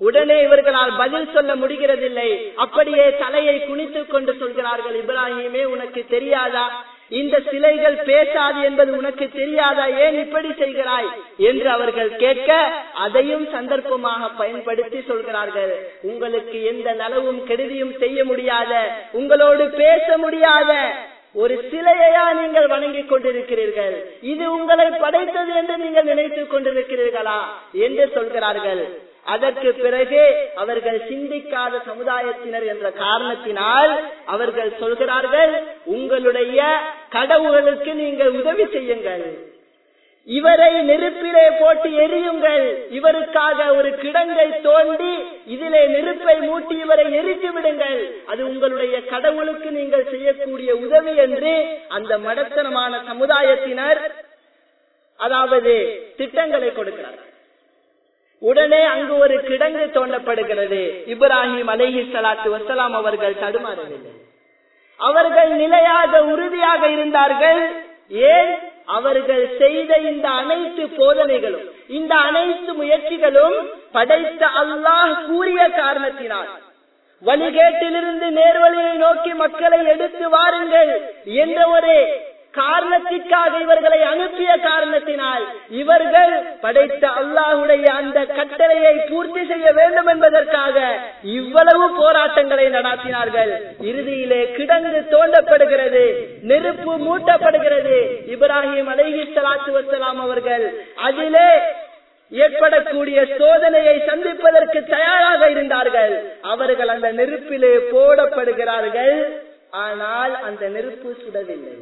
உடனே இவர்களால் பதில் சொல்ல முடிகிறதில்லை. அப்படியே தலையை குனித்துக் கொண்டு சொல்கிறார்கள், இப்ராஹிமே உனக்கு தெரியாதா, இந்த சிலைகள் பேசாது என்பது உனக்கு தெரியாதா, ஏன் இப்படி செய்கிறாய் என்று அவர்கள் கேட்க, அதையும் சந்தர்ப்பமாக பயன்படுத்தி சொல்கிறார்கள், உங்களுக்கு எந்த நலவும் கெடுதியும் செய்ய முடியாத, உங்களோடு பேச முடியாத ஒரு சிலையா நீங்கள் வணங்கிக் கொண்டிருக்கிறீர்கள், இது உங்களை படைத்தது என்று நீங்கள் நினைத்துக் கொண்டிருக்கிறீர்களா என்று சொல்கிறார்கள். அதற்கு பிறகு அவர்கள் சிந்திக்காத சமுதாயத்தினர் என்ற காரணத்தினால் அவர்கள் சொல்கிறார்கள், உங்களுடைய கடவுளுக்கு நீங்கள் உதவி செய்யுங்கள், இவரை நெருப்பிலே போட்டு எரியுங்கள், இவருக்காக ஒரு கிடங்கை தோண்டி இதிலே நெருப்பை மூட்டி இவரை எரித்து விடுங்கள், அது உங்களுடைய கடவுளுக்கு நீங்கள் செய்யக்கூடிய உதவி என்று அந்த மடத்தனமான சமுதாயத்தினர் அதாவது திட்டங்களை கொடுக்கிறார்கள். உடனே அங்கு ஒரு கிடங்கு தோண்டப்படுகிறது. இப்ராஹிம் அலைஹிஸ்ஸலாத்து வஸ்ஸலாம் அவர்கள் தடுமாறவில்லை, அவர்கள் நிலையாக உறுதியாக இருந்தார்கள். ஏன்? அவர்கள் செய்த இந்த அனைத்து போதனைகளும் இந்த அனைத்து முயற்சிகளும் படைத்த அல்லாஹ் கூறிய காரணத்தினால், வழிகேட்டிலிருந்து நேர்வழியை நோக்கி மக்களை எடுத்து வாருங்கள் என்ற ஒரு காரணத்திற்காக இவர்களை அனுப்பிய காரணத்தினால், இவர்கள் படைத்த அல்லாஹுடைய அந்த கட்டளையை பூர்த்தி செய்ய வேண்டும் என்பதற்காக இவ்வளவு போராட்டங்களை நடத்தினார்கள். இறுதியிலே கிடங்கு தோண்டப்படுகிறது, நெருப்பு மூட்டப்படுகிறது. இப்ராஹிம் அலைஹிஸ்ஸலாத்து வஸ்ஸலாம் அவர்கள் அதிலே ஏற்படக்கூடிய சோதனையை சந்திப்பதற்கு தயாராக இருந்தார்கள். அவர்கள் அந்த நெருப்பிலே போடப்படுகிறார்கள். ஆனால் அந்த நெருப்பு சுடவில்லை,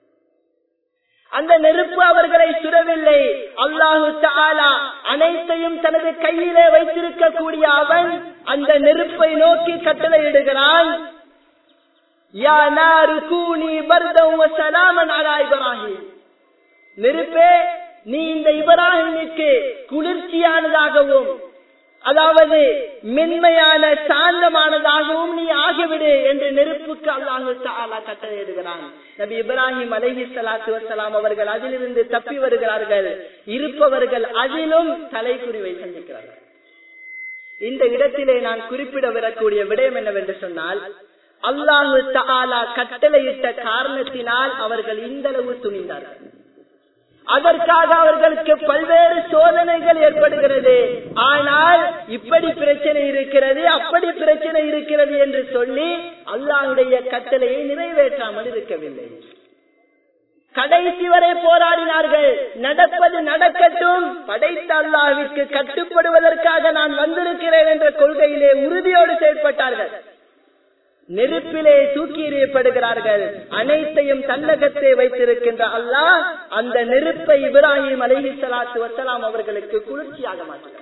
அந்த நெருப்பு அவர்களை சுடவில்லை. அல்லாஹு தஆலா அனைத்தையும் தனது கையிலே வைத்திருக்கக்கூடிய அவன் அந்த நெருப்பை நோக்கி கட்டளையிடுகிறான், யா நாரு கூனி பர்தன் வ ஸலாமன் அலா இப்ராஹிம், நெருப்பே நீ இந்த இப்ராஹிமுக்கு குளிர்ச்சியானதாகவும் அதாவது மென்மையான சாந்தமானதாகவும் நீ ஆகிவிடு என்று நெருப்புக்கு அல்லாஹு தஆலா கட்டளையிடுகிறான். நபி இப்ராஹிம் அலைஹிஸ்ஸலாத்து வஸ்ஸலாம் அவர்கள் அதிலிருந்து தப்பி வருகிறார்கள். இருப்பவர்கள் அதிலும் தலைக்குறிவை சந்திக்கிறார்கள். இந்த இடத்திலே நான் குறிப்பிட வரக்கூடிய விடயம் என்னவென்று சொன்னால், அல்லாஹு தஆலா கட்டளையிட்ட காரணத்தினால் அவர்கள் இந்த அளவு துணிந்தார்கள். அதற்காக அவர்களுக்கு பல்வேறு சோதனைகள் ஏற்படுகிறது. ஆனால் இப்படி பிரச்சனை இருக்கிறது, அப்படி பிரச்சனை இருக்கிறது என்று சொல்லி அல்லாஹ்வுடைய கட்டளையை நிறைவேற்றாமல் இருக்கவில்லை. கடைசி வரை போராடினார்கள். நடப்பது நடக்கட்டும், படைத்த அல்லாஹ்விற்கு கட்டுப்படுவதற்காக நான் வந்திருக்கிறேன் என்ற கொள்கையிலே உறுதியோடு செயல்பட்டார்கள். நெருப்பிலே தூக்கி எறியப்படுகிறார்கள். அனைத்தையும் தன்னகத்தே வைத்திருக்கின்ற அல்லாஹ் அந்த நெருப்பை இப்ராஹிம் அலைஹிஸ்ஸலாத்து வஸ்ஸலாம் அவர்களுக்கு குளிர்ச்சியாக மாற்றினார்.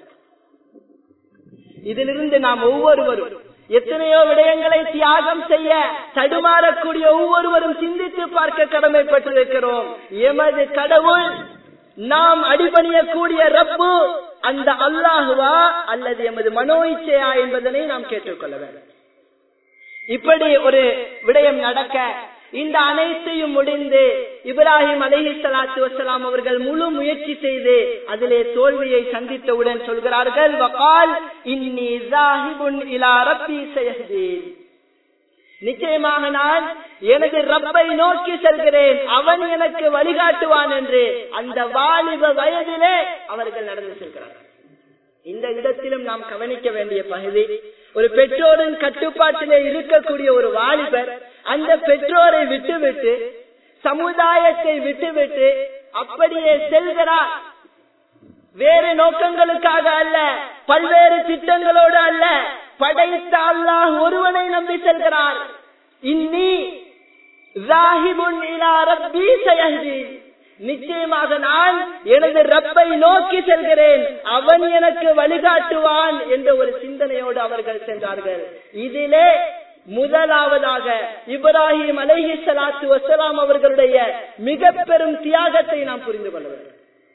இதிலிருந்து நாம் ஒவ்வொருவரும் எத்தனையோ விடயங்களை தியாகம் செய்ய தடுமாறக்கூடிய ஒவ்வொருவரும் சிந்தித்து பார்க்க கடமைப்பட்டிருக்கிறோம். எமது கடவுள், நாம் அடிபணியக்கூடிய ரப்பு அந்த அல்லாஹுவா அல்லது எமது மனோ இச்சையா என்பதனை நாம் கேட்டுக்கொள்ள வேண்டும். இப்படி ஒரு விடயம் நடக்க இந்த அனைத்தையும் முடிந்து இப்ராஹிம் அலைஹிஸ்ஸலாத்து வஸ்ஸலாம் அவர்கள் முழு முயற்சி செய்து அதிலே தோல்வியை சந்தித்தவுடன் சொல்கிறார்கள், வகால் இன்னி ஸாஹிபுன் இலா ரப்பி ஸயஹ்தீன், நிச்சயமாக நான் எனது ரப்பை நோக்கி செல்கிறேன், அவன் எனக்கு வழிகாட்டுவான் என்று அந்த வாலிப வயதிலே அவர்கள் நடந்து செல்கிறார்கள். இந்த இடத்திலும் நாம் கவனிக்க வேண்டிய பகுதி, ஒரு பெற்றோரின் கட்டுப்பாட்டிலே இருக்கக்கூடிய ஒரு வாலிபர் அந்த பெற்றோரை விட்டுவிட்டு சமுதாயத்தை விட்டுவிட்டு அப்படியே செல்கிறார். வேறு நோக்கங்களுக்காக அல்ல, பல்வேறு திட்டங்களோடு அல்ல, படைத்த அல்லாஹ் ஒருவனை நம்பி செல்கிறார். இன்னி ஸாஹிபுன் இலா ரப்பி ஸயஹ்தீன், நிச்சயமாக நான் எனது ரப்பை நோக்கி செல்கிறேன், அவன் எனக்கு வழிகாட்டுவான் என்ற ஒரு சிந்தனையோடு அவர்கள் சென்றார்கள். இதிலே முதலாவதாக இப்ராஹிம் அலைஹிஸ்ஸலாத்து வஸ்ஸலாம் அவர்களுடைய மிக பெரும் தியாகத்தை நாம் புரிந்து கொள்ள வேண்டும்.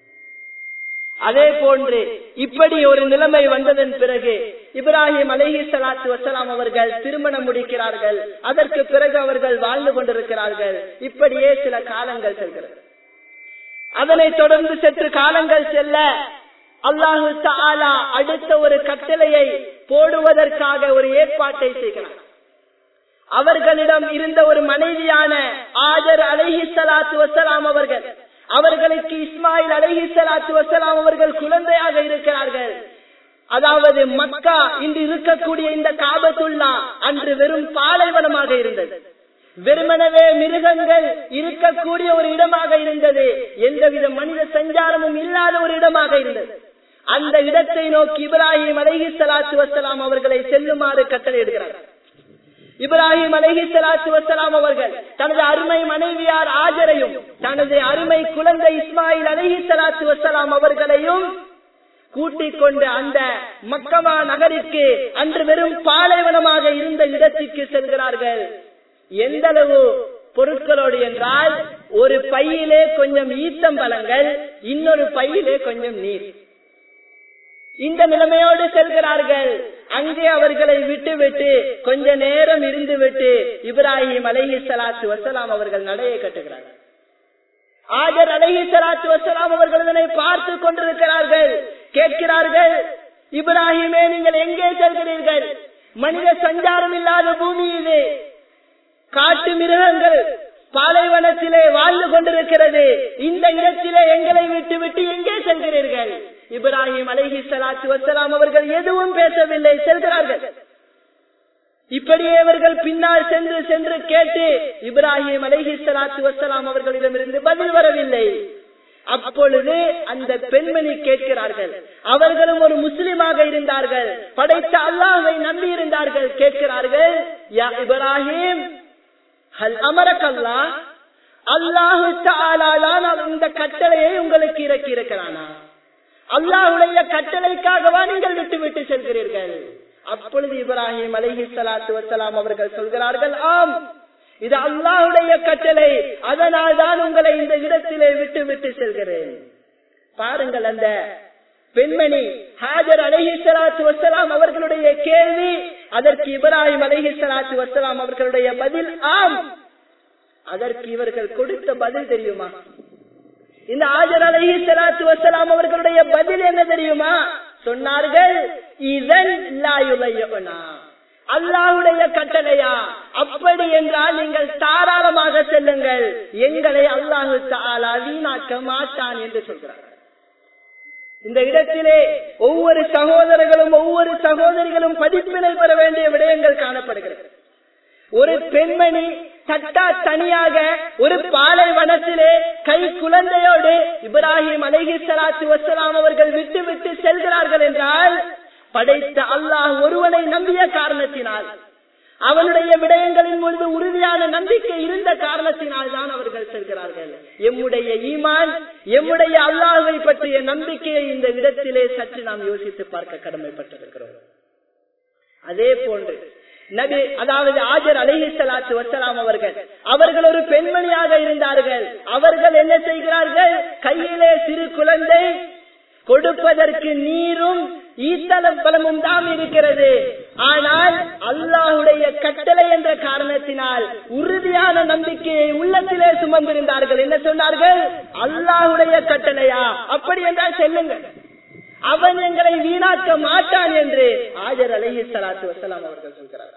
அதே போன்று இப்படி ஒரு நிலைமை வந்ததன் பிறகு இப்ராஹிம் அலைஹிஸ்ஸலாத்து வஸ்ஸலாம் அவர்கள் திருமணம் முடிக்கிறார்கள். அதற்கு பிறகு அவர்கள் வாழ்ந்து கொண்டிருக்கிறார்கள். இப்படியே சில காலங்கள் செல்கிறது. அதனை தொடர்ந்து சற்று காலங்கள் செல்ல அல்லாஹு தஆலா அடுத்த ஒரு கட்டளையை போடுவதற்காக ஒரு ஏற்பாட்டை செய்கிறார். அவர்களிடம் இருந்த ஒரு மனைவியான ஆஜர் அலைஹிஸ்ஸலாத்து வஸ்ஸலாம் அவர்களுக்கு இஸ்மாயில் அலைஹிஸ்ஸலாத்து வஸ்ஸலாம் அவர்கள் குழந்தையாக இருக்கிறார்கள். அதாவது மக்கா இன்று இருக்கக்கூடிய இந்த காபத்துல்லா அன்று வெறும் பாலைவனமாக இருந்தது. வெறுமனவே மிருகங்கள் இருக்கக்கூடிய ஒரு இடமாக இருந்தது. எந்தவித மனித சஞ்சாரமும் இல்லாத ஒரு இடமாக இருந்தது. அந்த இடத்தை நோக்கி இப்ராஹிம் அலைஹிஸ்ஸலாத்து வஸ்ஸலாம் அவர்களை செல்லுமாறு கட்டளையிடுகிறார்கள். இப்ராஹிம் அலைஹிஸ்ஸலாத்து வஸ்ஸலாம் அவர்கள் தனது அருமை மனைவியார் ஆஜரையும் தனது அருமை குழந்தை இஸ்மாயில் அலைஹிஸ்ஸலாத்து வஸ்ஸலாம் அவர்களையும் கூட்டிக் கொண்டு அந்த மக்கமா நகருக்கு அன்று வெறும் பாலைவனமாக இருந்த இடத்திற்கு செல்கிறார்கள். எந்த அளவு பொருட்களோடு என்றால், ஒரு பையிலே கொஞ்சம் ஈத்தம்பழங்கள், இன்னொரு பையிலே கொஞ்சம் நீர். இந்த நிலைமையோடு செல்கிறார்கள். அங்கே அவர்களை விட்டுவிட்டு கொஞ்ச நேரம் இருந்து விட்டு இப்ராஹிம் அலைஹிஸ்ஸலாத்து வஸ்ஸலாம் அவர்கள் நடையை கட்டுகிறார்கள். ஆஜர் அலைஹிஸ்ஸலாத்து வஸ்ஸலாம் அவர்கள் இதனை பார்த்து கொண்டிருக்கிறார்கள். கேட்கிறார்கள், இப்ராஹிமே நீங்கள் எங்கே செல்கிறீர்கள்? மனித சஞ்சாரம் இல்லாத பூமி இது, காட்டு மிருகங்கள் பாலைவனத்திலே வாழ்ந்து கொண்டிருக்கிறது. இந்த இடத்திலே எங்களை விட்டு விட்டு எங்கே செல்கிறீர்கள்? இப்ராஹிம் அலைஹிஸ்ஸலாத்து வஸ்ஸலாம் அவர்கள் எதுவும் பேசவில்லை, செல்கிறார்கள். இப்படியே அவர்கள் பின்னால் சென்று சென்று கேட்டு இப்ராஹிம் அலைஹிஸ்ஸலாத்து வஸ்ஸலாம் அவர்களிடமிருந்து பதில் வரவில்லை. அப்பொழுது அந்த பெண்மணி கேட்கிறார்கள். அவர்களும் ஒரு முஸ்லிமாக இருந்தார்கள், படைத்த அல்லாஹ்வை நம்பி இருந்தார்கள். கேட்கிறார்கள், யா இப்ராஹிம், ஹல் அமரக அல்லாஹ், அல்லாஹு தஆலா தான் இந்த கட்டளையை உங்களுக்கு இறக்கி இருக்கிறானா? அல்லாஹ்வுடைய கட்டளைக்காகவா நீங்கள் விட்டு விட்டு செல்கிறீர்கள்? அப்பொழுது இப்ராஹிம் அலைஹிஸ்ஸலாத்து வஸ்ஸலாம் அவர்கள் சொல்கிறார்கள், ஆம், இது அல்லாஹ்வுடைய கட்டளை, அதனால் தான் உங்களை இந்த இடத்திலே விட்டு விட்டு செல்கிறேன். பாருங்கள், அந்த பெண்மணி ஹாஜர் அலைஹிஸ்ஸலாத்து வஸ்ஸலாம் அவர்களுடைய கேள்வி, அதற்கு இப்ராஹிம் அலைஹிஸ்ஸலாத்து வஸ்ஸலாம் அவர்களுடைய பதில் ஆம். அதற்கு இவர்கள் கொடுத்த பதில் தெரியுமா? இந்த ஹாஜர் அலைஹிஸ்ஸலாத்து வஸ்ஸலாம் அவர்களுடைய பதில் என்ன தெரியுமா? சொன்னார்கள், இதன் லா யுலையுனா, அல்லாஹ்வுடைய கட்டளையா? அப்படி என்றால் நீங்கள் தாராளமாக செல்லுங்கள், எங்களை அல்லாஹு தஆலா வீணாக்க மாட்டான் என்று சொல்கிறார். இந்த இடத்திலே ஒவ்வொரு சகோதரர்களும் ஒவ்வொரு சகோதரிகளும் படிப்பினை பெற வேண்டிய விடயங்கள் காணப்படுகிறது. ஒரு பெண்மணி தட்டா தனியாக ஒரு பாலைவனத்திலே கை குழந்தையோடு இப்ராஹிம் அலைஹிஸ்ஸலாத்து வஸ்ஸலாம் அவர்கள் விட்டு விட்டு செல்கிறார்கள் என்றால், படைத்த அல்லாஹ் ஒருவனை நம்பிய காரணத்தினால், அவனுடைய விடயங்களின் முன்பு உறுதியான நம்பிக்கை இருந்த காரணத்தினால் தான் அவர்கள் செல்கிறார்கள். எம்முடைய ஈமான், எம்முடைய அல்லாஹ்வை பற்றிய நம்பிக்கையை இந்த இடத்திலே சற்று நாம் யோசித்து பார்க்க கடமைப்பட்டிருக்கிறோம். அதே போன்று நபி, அதாவது ஆஜர் அலைஹிஸ்ஸலாத்து வஸ்ஸலாம் அவர்கள் ஒரு பெண்மணியாக இருந்தார்கள். அவர்கள் என்ன செய்கிறார்கள்? கையிலே சிறு குழந்தை, கொடுப்பதற்கு நீரும் ஈத்தளப்பழமும் தான் இருக்கிறது. ஆனால் அல்லாஹ்வுடைய கட்டளை என்ற காரணத்தினால் உறுதியான நம்பிக்கையை உள்ளத்திலே சுமந்திருந்தார்கள். என்ன சொன்னார்கள்? அல்லாஹ்வுடைய கட்டளையா? அப்படி என்றால் செல்லுங்கள், அவன் எங்களை வீணாக்க மாட்டான் என்று ஆஜர் அலைஹிஸ்ஸலாத்து வஸ்ஸலாம் அவர்கள் சொல்கிறார்கள்.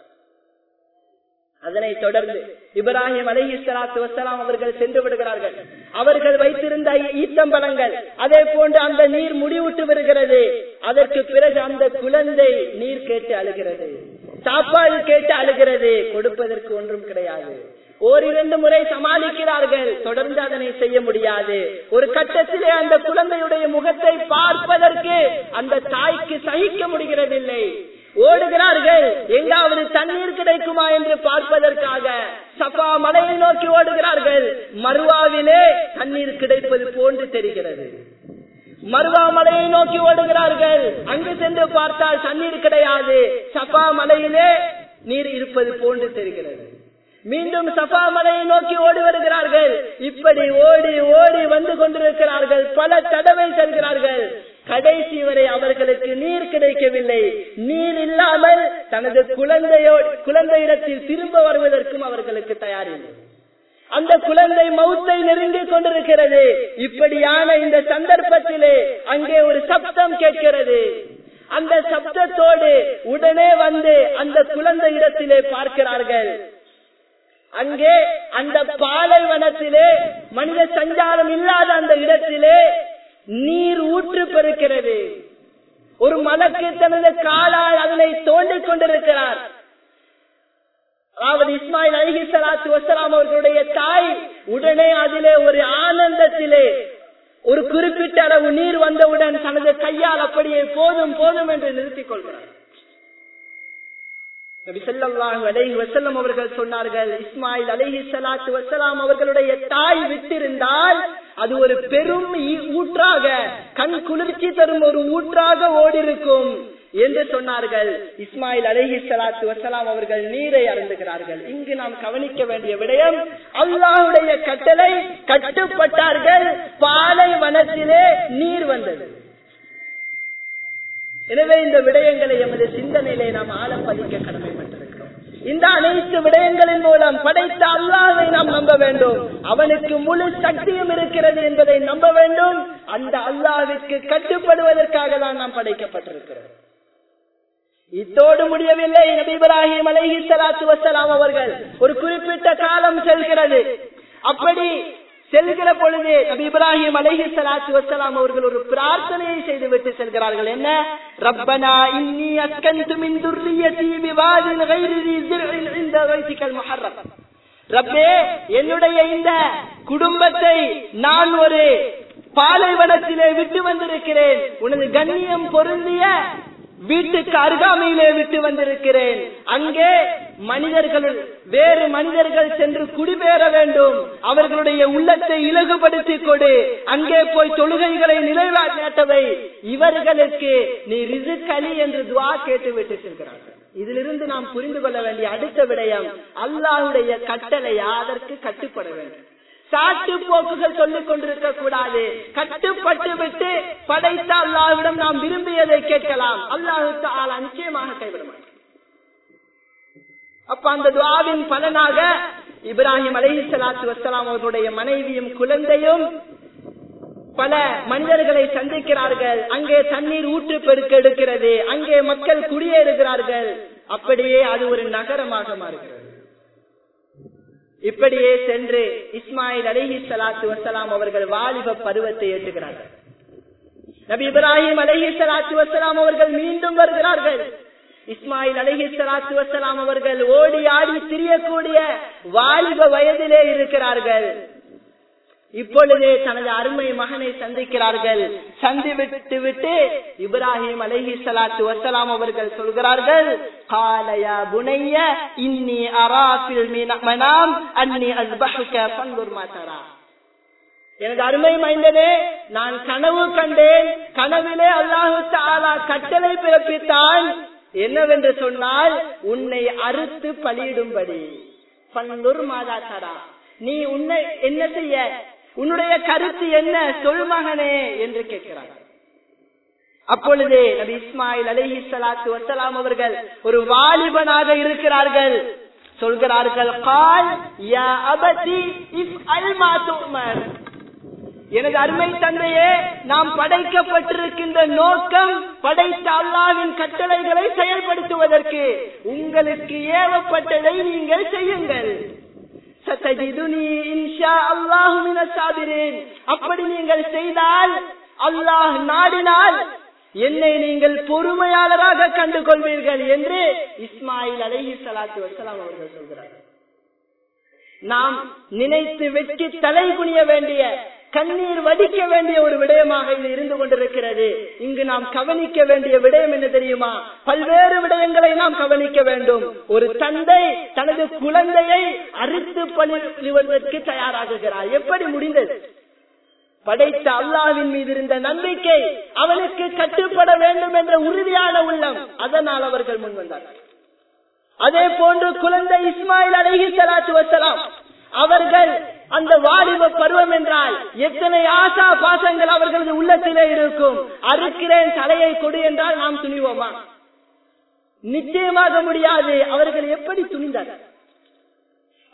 அதனை தொடர்ந்து இப்ராஹிம் அலைஹிஸ்ஸலாத்து வஸ்ஸலாம் அவர்கள் சென்று விடுகிறார்கள். அவர்கள் வைத்திருந்த ஈத்தம்பழங்கள், அதே போன்று அந்த நீர் முடிவுட்டு வருகிறது. அதற்கு பிறகு அந்த குழந்தை நீர் கேட்டு அழுகிறது, சாப்பாடு கேட்டு அழுகிறது. கொடுப்பதற்கு ஒன்றும் கிடையாது. ஓரிரண்டு முறை சமாளிக்கிறார்கள், தொடர்ந்து அதனை செய்ய முடியாது. ஒரு கட்டத்திலே அந்த குழந்தையுடைய முகத்தை பார்ப்பதற்கு அந்த தாய்க்கு சகிக்க முடிகிறதில்லை. ஓடுகிறார்கள், எங்காவது தண்ணீர் கிடைக்குமா என்று பார்ப்பதற்காக சஃபா மலையை நோக்கி ஓடுகிறார்கள். மர்வாவிலே தண்ணீர் கிடைப்பது போன்று தெரிகிறது. மர்வா மலையை நோக்கி ஓடுகிறார்கள், அங்கு சென்று பார்த்தால் தண்ணீர் கிடையாது. சஃபா மலையிலே நீர் இருப்பது போன்று தெரிகிறது. மீண்டும் சஃபா மலையை நோக்கி ஓடி வருகிறார்கள். இப்படி ஓடி ஓடி வந்து கொண்டிருக்கிறார்கள். பல தடவை செல்கிறார்கள். கடைசி வரை அவர்களுக்கு நீர் கிடைக்கவில்லை. நீர் இல்லாமல் தனது குழந்தையிடத்தில் திரும்ப வருவதற்கும் அவர்களுக்கு தயாரில்லை. அந்த குழந்தை மௌத்தை நெருங்கிக் கொண்டிருக்கிறது. இப்படியான இந்த சந்தர்ப்பத்திலே அங்கே ஒரு சப்தம் சப்தம் கேட்கிறது. அந்த சப்தத்தோடு உடனே வந்து அந்த குழந்தை இடத்திலே பார்க்கிறார்கள். அங்கே அந்த பாலைவனத்திலே மனித சஞ்சாரம் இல்லாத அந்த இடத்திலே நீர் ஊற்று பெருக்கிறது. ஒரு மலக்கு தனது காலால் அதனை தோண்டிக் கொண்டிருக்கிறார். அதாவது இஸ்மாயில் அலைஹிஸ்ஸலாத்து வஸ்ஸலாம் அவர்களுடைய தாய் உடனே அதிலே ஒரு ஆனந்தத்திலே ஒரு குறிப்பிட்ட அளவு நீர் வந்தவுடன் தனது கையால் அப்படியே போதும் போதும் என்று நிறுத்திக் கொள்கிறார். நபி ஸல்லல்லாஹு அலைஹி வஸல்லம் அவர்கள் சொன்னார்கள், இஸ்மாயில் அலைஹிஸ்ஸலாத்து வஸ்ஸலாம் அவர்களுடைய தாய் விட்டிருந்தால் அது ஒரு பெரும் ஊற்றாக, கண் குளிர்ச்சி தரும் ஒரு ஊற்றாக ஓடிருக்கும் என்று சொன்னார்கள். இஸ்மாயில் அலைஹிஸ்ஸலாத்து வஸ்ஸலாம் அவர்கள் நீரை அருந்துகிறார்கள். இங்கு நாம் கவனிக்க வேண்டிய விடயம், அல்லாஹ்வுடைய கட்டளை, கட்டுப்பட்டார்கள், பாலைவனத்திலே நீர் வந்தது. எனவே இந்த விடயங்களை எமது சிந்தனையிலே நாம் ஆழம் பதிக்க கடமைப்பட்டிருக்கிறோம். இந்த அனைத்து விடயங்களின் மூலம் படைத்த அல்லாஹ்வை நாம் நம்ப வேண்டும். அவனுக்கு முழு சக்தியும் இருக்கிறது என்பதை நம்ப வேண்டும். அந்த அல்லாஹ்விற்கு கட்டுப்படுவதற்காக தான் நாம் படைக்கப்பட்டிருக்கிறோம். இத்தோடு முடியவில்லை. நபி இப்ராஹிம் அலைஹிஸ்ஸலாத்து வஸ்ஸலாம் அவர்கள் ஒரு குறிப்பிட்ட காலம் செல்கிறது. அப்படி செல்கிற பொழுது நபி இப்ராஹிம் அலைஹிஸ்ஸலாத்து வஸ்ஸலாம் அவர்கள் ஒரு பிரார்த்தனையை செய்துவிட்டு செல்கிறார்கள். என்ன? ரப்பனா இன்னி அஸ்கன்து மின் துர்ரியதி பிவாதின் கைரி தி ஸிர்இன் இன்த பைத்திகல் முஹர்ரம். ரப்பே, என்னுடைய இந்த குடும்பத்தை நான் ஒரு பாலைவனத்திலே விட்டு வந்திருக்கிறேன். உனது கண்ணியம் பொருந்திய வீட்டுக்கு அருகாமையிலே விட்டு வந்திருக்கிறேன். அங்கே மனிதர்கள், வேறு மனிதர்கள் சென்று குடிபெற வேண்டும். அவர்களுடைய உள்ளத்தை இலகுபடுத்திக் கொடு. அங்கே போய் தொழுகைகளை நிலைநாட்டவை. இவர்களுக்கு நீ ரிஸ்க் அலி என்று துஆ கேட்டு விட்டு செல்கிறார்கள். இதிலிருந்து நாம் புரிந்து கொள்ள வேண்டிய அடுத்த விடயம், அல்லாஹ்வுடைய கட்டளையா அதற்கு கட்டுப்பட வேண்டும். சாட்டு போக்குகள் சொல்லிக் கொண்டிருக்க கூடாது. கட்டுப்பட்டு விட்டு படைத்த அல்லாஹ்விடம் நாம் விரும்பியதை கேட்கலாம். அல்லாஹ் தஆலா நிச்சயமாக கைவிட மாட்டார். அப்ப அந்த துஆவின் பலனாக இப்ராஹிம் அலைஹிஸ்ஸலாத்து வஸ்ஸலாம் அவர்களுடைய மனைவியும் குழந்தையும் பல மனிதர்களை சந்திக்கிறார்கள். அங்கே தண்ணீர் ஊற்று பெருக்க எடுக்கிறது. அங்கே மக்கள் குடியேறுகிறார்கள். அப்படியே அது ஒரு நகரமாக மாறுகிறது. இப்படியே சென்று இஸ்மாயில் அலைஹிஸ்ஸலாத்து வஸ்ஸலாம் அவர்கள் வாலிப பருவத்தை எட்டுகிறார்கள். நபி இப்ராஹிம் அலைஹிஸ்ஸலாத்து வஸ்ஸலாம் அவர்கள் மீண்டும் வருகிறார்கள். இஸ்மாயில் அலைஹிஸ்ஸலாத்து வஸ்ஸலாம் அவர்கள் ஓடி ஆடி திரியக்கூடிய வாலிப வயதிலே இருக்கிறார்கள். இப்பொழுதே தனது அருமை மகனை சந்திக்கிறார்கள். சந்தித்து விட்டு இப்ராஹிம் அலைஹிஸ்ஸலாத்து வஸ்ஸலாம் அவர்கள் சொல்கிறார்கள், قال يا بني إني أرى في المنام أني أذبحك فانظر ما ترى. எனது அருமை மைந்தனே, நான் கனவு கண்டேன். கனவிலே அல்லாஹ் தஆலா கட்டளை பிறப்பித்தான். என்னவென்று சொன்னால், உன்னை அறுத்து பலியிடும்படி. ஃபன்துர் மாதா தரா, நீ உன்னை என்ன செய்ய, உன்னுடைய கருத்து என்ன, சொல் மகனே என்று கேட்கிறார். அப்பொழுது நபி இஸ்மாயில் அலைஹிஸ்ஸலாத்து வஸ்ஸலாம் அவர்கள் ஒரு வாலிபனாக இருக்கிறார்கள். சொல்கிறார்கள், கால் யா அபதி இஃப்அல் மா துமர். எனது அருமை தந்தையே, நாம் படைக்கப்பட்டிருக்கின்ற நோக்கம் படைத்த அல்லாஹ்வின் கட்டளைகளை செயல்படுத்துவதற்கு. உங்களுக்கு ஏவப்பட்டதை நீங்கள் செய்யுங்கள். அப்படி நீங்கள் செய்தால், அல்லாஹ் நாடினால் என்னை நீங்கள் பொறுமையாளராக கண்டு கொள்வீர்கள் என்று இஸ்மாயில் அலைஹிஸ்ஸலாத்து வஸ்ஸலாம் அவர்கள் சொல்கிறார்கள். நாம் நினைத்து வெட்கி தலை குனிய வேண்டிய, கண்ணீர் வடிக்க வேண்டிய ஒரு விடயமாக இது இருந்து கொண்டிருக்கிறது. இங்கு நாம் கவனிக்க வேண்டிய விடயம் என்ன தெரியுமா? பல்வேறு விடயங்களை நாம் கவனிக்க வேண்டும். ஒரு தந்தை தனது குழந்தையை அறுத்து பலியிடுவதற்கு தயாராகுகிறார். எப்படி முடிந்தது? படைத்த அல்லாஹ்வின் மீது இருந்த நம்பிக்கை, அவனுக்கு கட்டுப்பட வேண்டும் என்ற உறுதியான உள்ளம், அதனால் அவர்கள் முன் வந்தார்கள். அதே போன்று குழந்தை இஸ்மாயில் அலைஹிஸ்ஸலாத்து வஸ்ஸலாம் அவர்கள் அந்த வாலிப பருவம் என்றால் எத்தனை ஆசா பாசங்கள் அவர்களது உள்ளத்திலே இருக்கும். அறுக்கிறேன், தலையை கொடு என்றால் நாம் துணிவோமா? நிச்சயமாக முடியாது. அவர்கள் எப்படி துணிந்தார்கள்?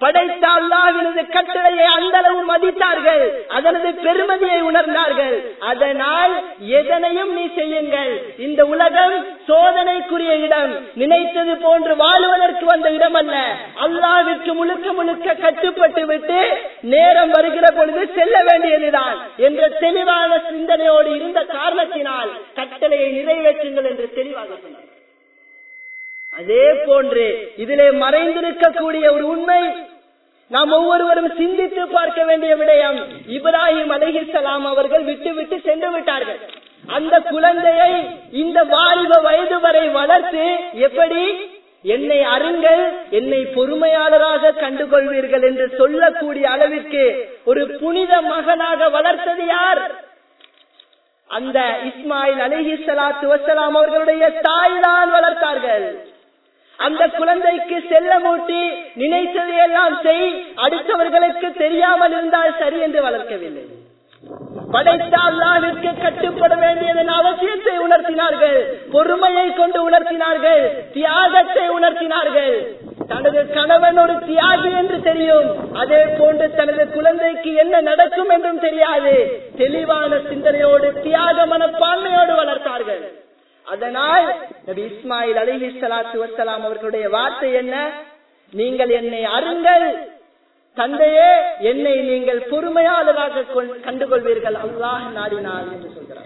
படைத்த அல்லாஹ்வினது கட்டளையை அந்த அளவு மதித்தார்கள், அதனது பெருமதியை உணர்ந்தார்கள். அதனால் எதனையும் நீ செய்யுங்கள், இந்த உலகம் சோதனைக்குரிய இடம், நினைத்தது போன்று வாழ்வதற்கு வந்த இடம் அல்ல, அல்லாஹ்விற்கு முழுக்க முழுக்க கட்டுப்பட்டு விட்டு நேரம் வருகிற பொழுது செல்ல வேண்டியதுதான் என்ற தெளிவான சிந்தனையோடு இருந்த காரணத்தினால் கட்டளையை நிறைவேற்றுங்கள் என்று தெளிவாக சொன்னார். அதே போன்று இதிலே மறைந்திருக்கக்கூடிய ஒரு உண்மை, நாம் ஒவ்வொருவரும் சிந்தித்து பார்க்க வேண்டிய விடயம், இப்ராஹிம் அலைஹிஸ்ஸலாம் அவர்கள் விட்டு சென்று விட்டார்கள். அந்த குழந்தையை இந்த வாலிப வயது வரை வளர்த்து எப்படி என்னை அருங்கள், என்னை பொறுமையாளராக கண்டுகொள்வீர்கள் என்று சொல்லக்கூடிய அளவிற்கு ஒரு புனித மகனாக வளர்த்தது யார்? அந்த இஸ்மாயில் அலைஹிஸ்ஸலாத்து வஸ்ஸலாம் அவர்களுடைய தாய்தான் வளர்த்தார்கள். அந்த குழந்தைக்கு செல்லமூட்டி நினைத்ததையெல்லாம் செய், அடுத்தவர்களுக்கு தெரியாமல் இருந்தால் சரி என்று வளர்க்கவில்லை. படைத்த அல்லாஹ்விற்கு கட்டுப்பட வேண்டியதன் அவசியத்தை உணர்த்தினார்கள், பொறுமையை கொண்டு உணர்த்தினார்கள், தியாகத்தை உணர்த்தினார்கள். தனது கணவன் ஒரு தியாகி என்று தெரியும், அதே போன்று தனது குழந்தைக்கு என்ன நடக்கும் என்றும் தெரியாது, தெளிவான சிந்தனையோடு தியாக மனப்பான்மையோடு வளர்த்தார்கள். அதனால் நபி இஸ்மாயில் அலைஹிஸ்ஸலாத்து வஸ்ஸலாம் அவர்களுடைய வார்த்தை என்ன? நீங்கள் என்னை அருங்கள் தந்தையே, என்னை நீங்கள் பொறுமையாளராக கண்டுகொள்வீர்கள் அல்லாஹ் நாடினார் என்று சொல்கிறார்.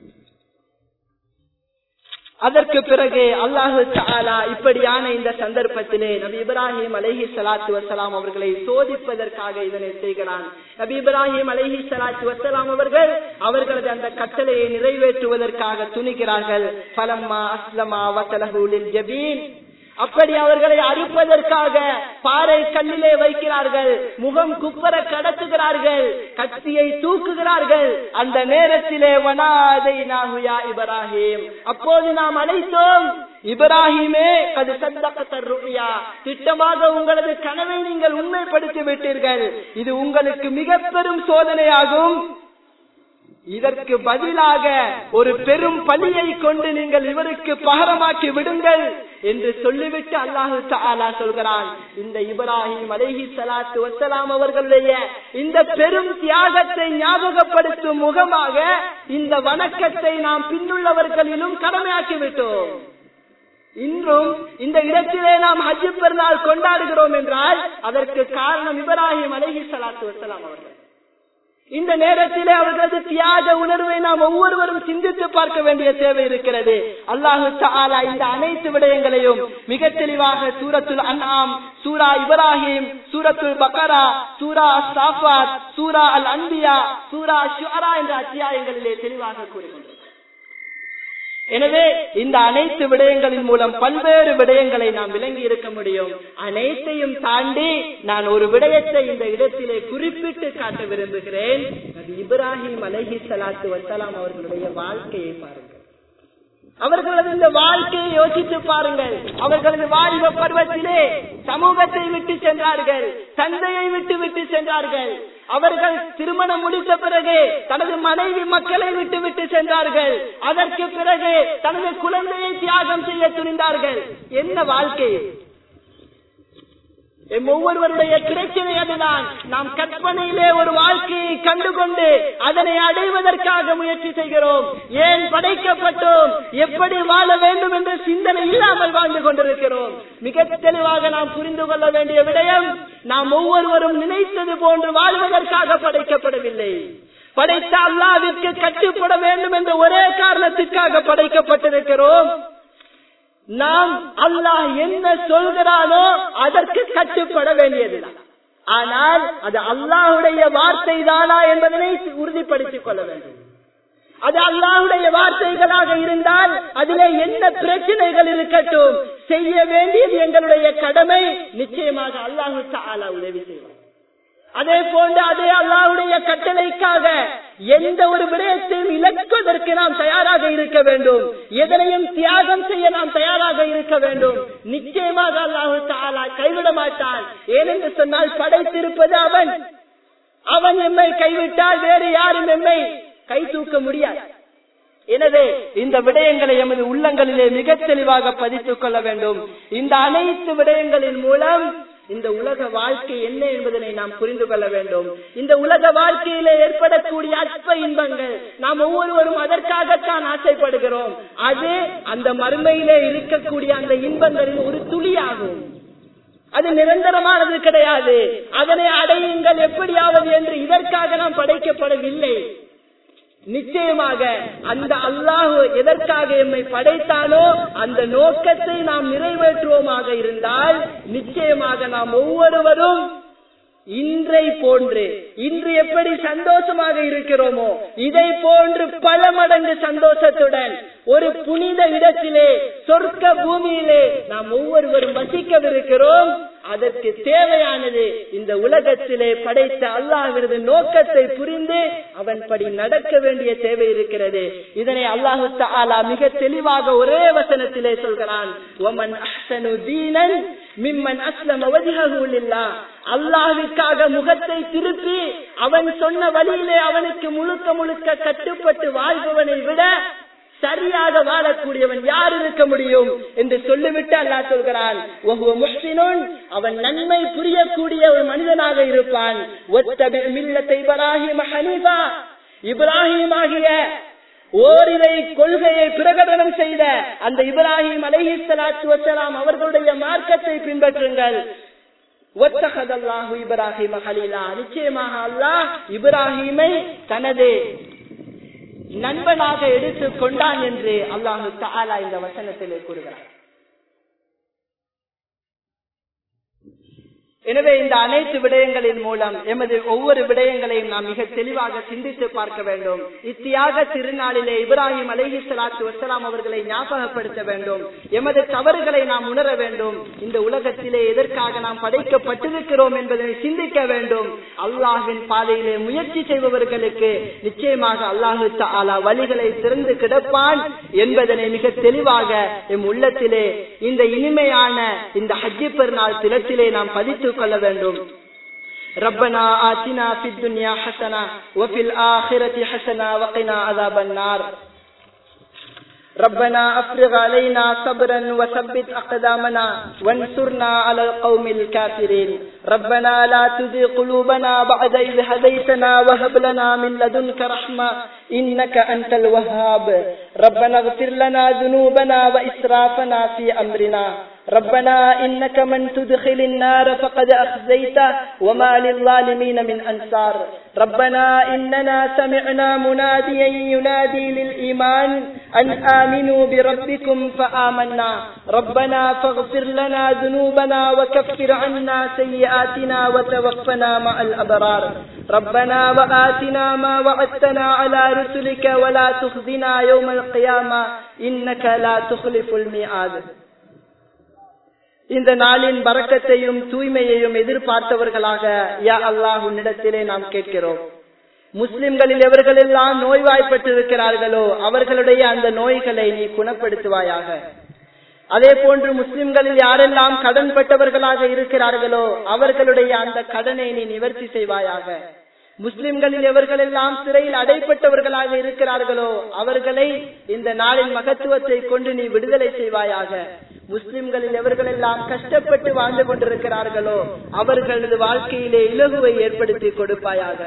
அதற்கு பிறகு அல்லாஹு தஆலா இப்படியான இந்த சந்தர்ப்பத்திலே நபி இப்ராஹிம் அலைஹிஸ்ஸலாத்து வஸ்ஸலாம் அவர்களை சோதிப்பதற்காக இதனை செய்கிறான். நபி இப்ராஹிம் அலைஹிஸ்ஸலாத்து வஸ்ஸலாம் அவர்கள் அவர்களது அந்த கட்டளையை நிறைவேற்றுவதற்காக துணிகிறார்கள். ஃபலம்மா அஸ்லமா வஸலஹு லில் ஜபீன், அப்படி அவர்களை அறுப்பதற்காக பாறை கல்லிலே வைக்கிறார்கள், முகம் குப்பர கடத்துகிறார்கள், கத்தியை தூக்குகிறார்கள். அந்த நேரத்திலே வனாதைனாஹு யா இப்ராஹிம், அப்போது நாம் அழைத்தோம், இப்ராஹிமே அது சத்தகத்தர் ருயா, திட்டமாக உங்களது கனவை நீங்கள் உண்மைப்படுத்தி விட்டீர்கள், இது உங்களுக்கு மிக பெரும் சோதனையாகும், இதற்கு பதிலாக ஒரு பெரும் பலியை கொண்டு நீங்கள் இவருக்கு பகரமாக்கி விடுங்கள் என்று சொல்லிவிட்டு அல்லாஹு தஆலா சொல்கிறான். இந்த இப்ராஹிம் அலைஹிஸ்ஸலாத்து வஸ்ஸலாம் அவர்களுடைய இந்த பெரும் தியாகத்தை ஞாபகப்படுத்தும் முகமாக இந்த வணக்கத்தை நாம் பின்னுள்ளவர்களிலும் கடமையாக்கி விட்டோம். இன்றும் இந்த இடத்திலே நாம் ஹஜ் பெருநாள் கொண்டாடுகிறோம் என்றால் அதற்கு காரணம் இப்ராஹிம் அலைஹிஸ்ஸலாத்து வஸ்ஸலாம் அவர்கள். இந்த நேரத்திலே அவர்களது தியாக உணர்வை நாம் ஒவ்வொருவரும் சிந்தித்து பார்க்க வேண்டிய தேவை இருக்கிறது. அல்லாஹு தஆலா இந்த அனைத்து விடயங்களையும் மிக தெளிவாக சூரத்துல் அன்ஆம், சூரா இப்ராஹிம், சூரத்துல் பக்கரா, சூரா சாஃபாத், சூரா அல் அன்பியா, சூரா ஷுஅரா என்ற அத்தியாயங்களிலே தெளிவாக கூறுகின்றார். எனவே இந்த அனைத்து விடயங்களின் மூலம் பல்வேறு விடயங்களை நாம் விளங்கி இருக்க முடியும். அனைத்தையும் தாண்டி நான் ஒரு விடயத்தை இந்த இடத்திலே குறிப்பிட்டு காட்ட விரும்புகிறேன். இப்ராஹிம் அலைஹிஸ்ஸலாத்து வஸ்ஸலாம் அவர்களுடைய வாழ்க்கையை பாருங்கள், அவர்களது இந்த வாழ்க்கையை யோசித்து பாருங்கள். அவர்களது வாலிப பருவத்திலே சமூகத்தை விட்டு சென்றார்கள், தந்தையை விட்டு சென்றார்கள். அவர்கள் திருமணம் முடித்த பிறகு தனது மனைவி மக்களை விட்டு சென்றார்கள். அதற்கு பிறகு தனது குழந்தையை தியாகம் செய்ய துணிந்தார்கள். என்ன வாழ்க்கை! ஒவ்வொருவருடைய பிரச்சனை அதுதான். நாம் கற்பனையிலே ஒரு வாழ்க்கையை கண்டுகொண்டு அதனை அடைவதற்காக முயற்சி செய்கிறோம். ஏன் படைக்கப்பட்டோம், எப்படி வாழ வேண்டும் என்ற சிந்தனை இல்லாமல் வாழ்ந்து கொண்டிருக்கிறோம். மிக தெளிவாக நாம் புரிந்து கொள்ள வேண்டிய விடயம், நாம் ஒவ்வொருவரும் நினைத்தது போன்று வாழ்வதற்காக படைக்கப்படவில்லை. படைத்த அல்லாஹ்விற்கு கட்டுப்பட வேண்டும் என்ற ஒரே காரணத்திற்காக படைக்கப்பட்டிருக்கிறோம். நாம் அல்லாஹ் என்ன சொல்கிறானோ அதற்கு கட்டுப்பட வேண்டியதுதான். ஆனால் அது அல்லாஹுடைய வார்த்தை தானா என்பதனை உறுதிப்படுத்திக் கொள்ள வேண்டும். அது அல்லாஹுடைய வார்த்தைகளாக இருந்தால் அதிலே என்ன பிரச்சனைகள் இருக்கட்டும், செய்ய வேண்டியது எங்களுடைய கடமை. நிச்சயமாக அல்லாஹு தஆலா உதவி செய்வார். அதே போன்று அதே அல்லாஹ்வுடைய கட்டளைக்காக எந்த ஒரு விடயத்தையும் இழக்குவதற்கு நாம் தயாராக இருக்க வேண்டும். எதனையும் தியாகம் செய்ய நாம் தயாராக இருக்க வேண்டும். நிச்சயமாக அல்லாஹ் தஆலா கைவிட மாட்டான். ஏனென்று சொன்னால் படைத்திருப்பது அவன். அவன் எம்மை கைவிட்டால் வேறு யாரும் எம்மை கை தூக்க முடியாது. எனவே இந்த விடயங்களை எமது உள்ளங்களிலே மிக தெளிவாக பதித்துக் கொள்ள வேண்டும். இந்த அனைத்து விடயங்களின் மூலம் இந்த உலக வாழ்க்கை என்ன என்பதனை நாம் புரிந்து கொள்ள வேண்டும். இந்த உலக வாழ்க்கையிலே ஏற்படக்கூடிய அற்ப இன்பங்கள் நாம் ஒவ்வொருவரும் அதற்காகத்தான் ஆசைப்படுகிறோம். அது அந்த மறுமையிலே இருக்கக்கூடிய அந்த இன்பங்களின் ஒரு துளியாகும். அது நிரந்தரமானது கிடையாது. அதனை அடையுங்கள் எப்படியாவது என்று இதற்காக நாம் படைக்கப்படவில்லை. நிச்சயமாக அந்த அல்லாஹ் எதற்காக எம்மை படைத்தானோ அந்த நோக்கத்தை நாம் நிறைவேற்றுவோமாக இருந்தால் நிச்சயமாக நாம் ஒவ்வொருவரும் இன்றை போன்று இன்று எப்படி சந்தோஷமாக இருக்கிறோமோ இதை போன்று பல மடங்கு சந்தோஷத்துடன் ஒரு புனித இடத்திலே சொர்க்க பூமியிலே நாம் ஒவ்வொருவரும் வசிக்கவிருக்கிறோம். அதற்கு தேவையானது இந்த உலகத்திலே படைத்த அல்லாஹ்வின் நோக்கத்தை புரிந்து அவன் படி நடக்க வேண்டிய தேவை இருக்கிறது. இதனை அல்லாஹு தஆலா மிக தெளிவாக ஒரே வசனத்திலே சொல்கிறான். வமன் அஹ்ஸனு தீனன் மிம்மன் அஸ்லம வஜ்ஹஹு லில்லாஹ். அல்லாஹ்வுக்காக முகத்தை திருப்பி அவன் சொன்ன வழியிலே அவனுக்கு முழுக்க முழுக்க கட்டுப்பட்டு வாழ்பவனை விட சரியாக வாழக்கூடியவன் யார் இருக்க முடியும் என்று சொல்லிவிட்டு அல்லாஹ் சொல்கிறான். அவன் நன்மை புரியக்கூடிய ஒரு மனிதனாக இருப்பான். இப்ராஹிம் ஆகிய ஓரிரை கொள்கையை பிரகடனம் செய்த அந்த இப்ராஹிம் அலைஹிஸ்ஸலாத்து வஸ்ஸலாம் அவர்களுடைய மார்க்கத்தை பின்பற்றுங்கள். இப்ராஹிம் ஹலீலா. நிச்சயமாக அல்லாஹ் இப்ராஹிமை தனது நண்பனாக எடுத்துக் கொண்டான் என்று அல்லாஹு தஆலா இந்த வசனத்திலே கூறுகிறார். எனவே இந்த அனைத்து விடயங்களின் மூலம் எமது ஒவ்வொரு விடயங்களையும் நாம் மிக தெளிவாக சிந்தித்து பார்க்க வேண்டும். இத்தியாக திருநாளிலே இப்ராஹிம் அலைஹிஸ்ஸலாத்து வஸ்ஸலாம் அவர்களை ஞாபகப்படுத்த வேண்டும். எமது தவறுகளை நாம் உணர வேண்டும். இந்த உலகத்திலே எதற்காக நாம் படைக்கப்பட்டிருக்கிறோம் என்பதை சிந்திக்க வேண்டும். அல்லாஹ்வின் பாதையிலே முயற்சி செய்பவர்களுக்கு நிச்சயமாக அல்லாஹு தஆலா வழிகளை திறந்து கிடப்பான் என்பதனை மிக தெளிவாக எம் உள்ளத்திலே இந்த இனிமையான இந்த ஹஜ் பெருநாள் தினத்திலே நாம் பதித்து கொள்ள வேண்டும். ربنا آتنا في الدنيا حسنة وفي الآخرة حسنة وقنا عذاب النار. ربنا أفرغ علينا صبرا وثبت أقدامنا وانصرنا على القوم الكافرين. ربنا لا تزغ قلوبنا بعد إذ هديتنا وهب لنا من لدنك رحمة إنك أنت الوهاب. ربنا اغفر لنا ذنوبنا وإسرافنا في أمرنا. ربنا إنك من تدخل النار فقد أخزيته وما للظالمين من أنصار. ربنا إننا سمعنا مناديا ينادي للإيمان أن آمنوا بربكم فآمنا. ربنا فاغفر لنا ذنوبنا وكفر عنا سيئاتنا وتوفنا مع الأبرار. ربنا وآتنا ما وعدتنا على رسلك ولا تخزنا يوم القيامة إنك لا تخلف الميعاد. இந்த நாளின் பரக்கத்தையும் தூய்மையையும் எதிர்பார்த்தவர்களாக யா அல்லாஹ் உன்னிடத்திலே நாம் கேட்கிறோம். முஸ்லிம்களில் எவர்களெல்லாம் நோய்வாய்ப்பட்டிருக்கிறார்களோ அவர்களுடைய அந்த நோய்களை நீ குணப்படுத்துவாயாக. அதே போன்று முஸ்லிம்களில் யாரெல்லாம் கடன்பட்டவர்களாக இருக்கிறார்களோ அவர்களுடைய அந்த கடனை நீ நிவர்த்தி செய்வாயாக. முஸ்லிம்களில் எவர்களெல்லாம் சிறையில் அடைப்பட்டவர்களாக இருக்கிறார்களோ அவர்களை இந்த நாளின் மகத்துவத்தை கொண்டு நீ விடுதலை செய்வாயாக. முஸ்லிம்களில் எவர்களெல்லாம் கஷ்டப்பட்டு வாழ்ந்து கொண்டிருக்கிறார்களோ அவர்களது வாழ்க்கையிலே இலகுவை ஏற்படுத்தி கொடுப்பாயாக.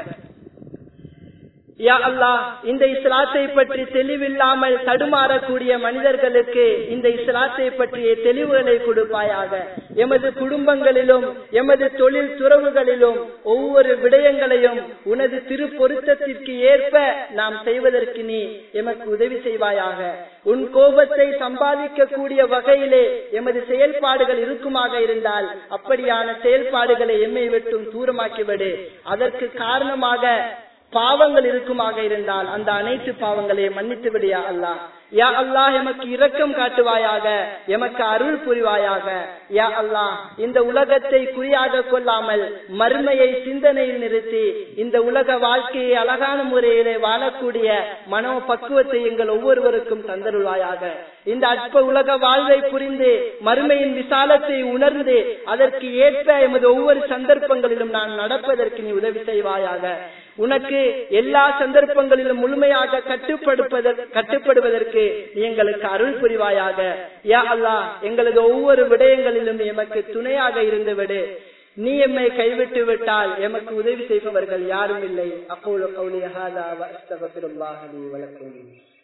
யா அல்லாஹ், இந்த இஸ்லாத்தை பற்றி தெளிவில்லாமல் தடுமாறக்கூடிய மனிதர்களுக்கு இந்த இஸ்லாத்தை பற்றிய தெளிவுகளை கொடுப்பாயாக. எமது குடும்பங்களிலும் எமது தொழில் துறவுகளிலும் ஒவ்வொரு விடயங்களையும் உனது திரு பொருத்தத்திற்கு ஏற்ப நாம் செய்வதற்கு நீ எமக்கு உதவி செய்வாயாக. உன் கோபத்தை சம்பாதிக்க கூடிய வகையிலே எமது செயல்பாடுகள் இருக்குமாக இருந்தால் அப்படியான செயல்பாடுகளை எம்மை விட்டும் தூரமாக்கிவிடு. அதற்கு காரணமாக பாவங்கள் இருக்குமாக இருந்தால் அந்த அனைத்து பாவங்களையும் மன்னித்து விடு யா அல்லாஹ். யா அல்லாஹ், எமக்கு இரக்கம் காட்டுவாயாக, எமக்கு அருள் புரிவாயாக. யா அல்லாஹ், இந்த உலகத்தை குறியாக கொள்ளாமல் மறுமையை சிந்தனையில் நிறுத்தி இந்த உலக வாழ்க்கையை அழகான முறையிலே வாழக்கூடிய மனோ பக்குவத்தை எங்கள் ஒவ்வொருவருக்கும் தந்தருள்வாயாக. இந்த அற்ப உலக வாழ்வை புரிந்து மறுமையின் விசாலத்தை உணர்ந்து அதற்கு ஏற்ப எமது ஒவ்வொரு சந்தர்ப்பங்களிலும் நான் நடப்பதற்கு நீ உதவி செய்வாயாக. உனக்கு எல்லா சந்தர்ப்பங்களிலும் முழுமையாக கட்டுப்படுவதற்கு நீ எங்களுக்கு அருள் புரிவாயாக. யா அல்லாஹ், எங்களது ஒவ்வொரு விடயங்களிலும் எமக்கு துணையாக இருந்து விடு. நீ எம்மை கைவிட்டு விட்டால் எமக்கு உதவி செய்பவர்கள் யாரும் இல்லை. அக்கூலு கௌலி ஹாதா வ அஸ்தக்ஃபிருல்லாஹ் லி வ லக்கும்.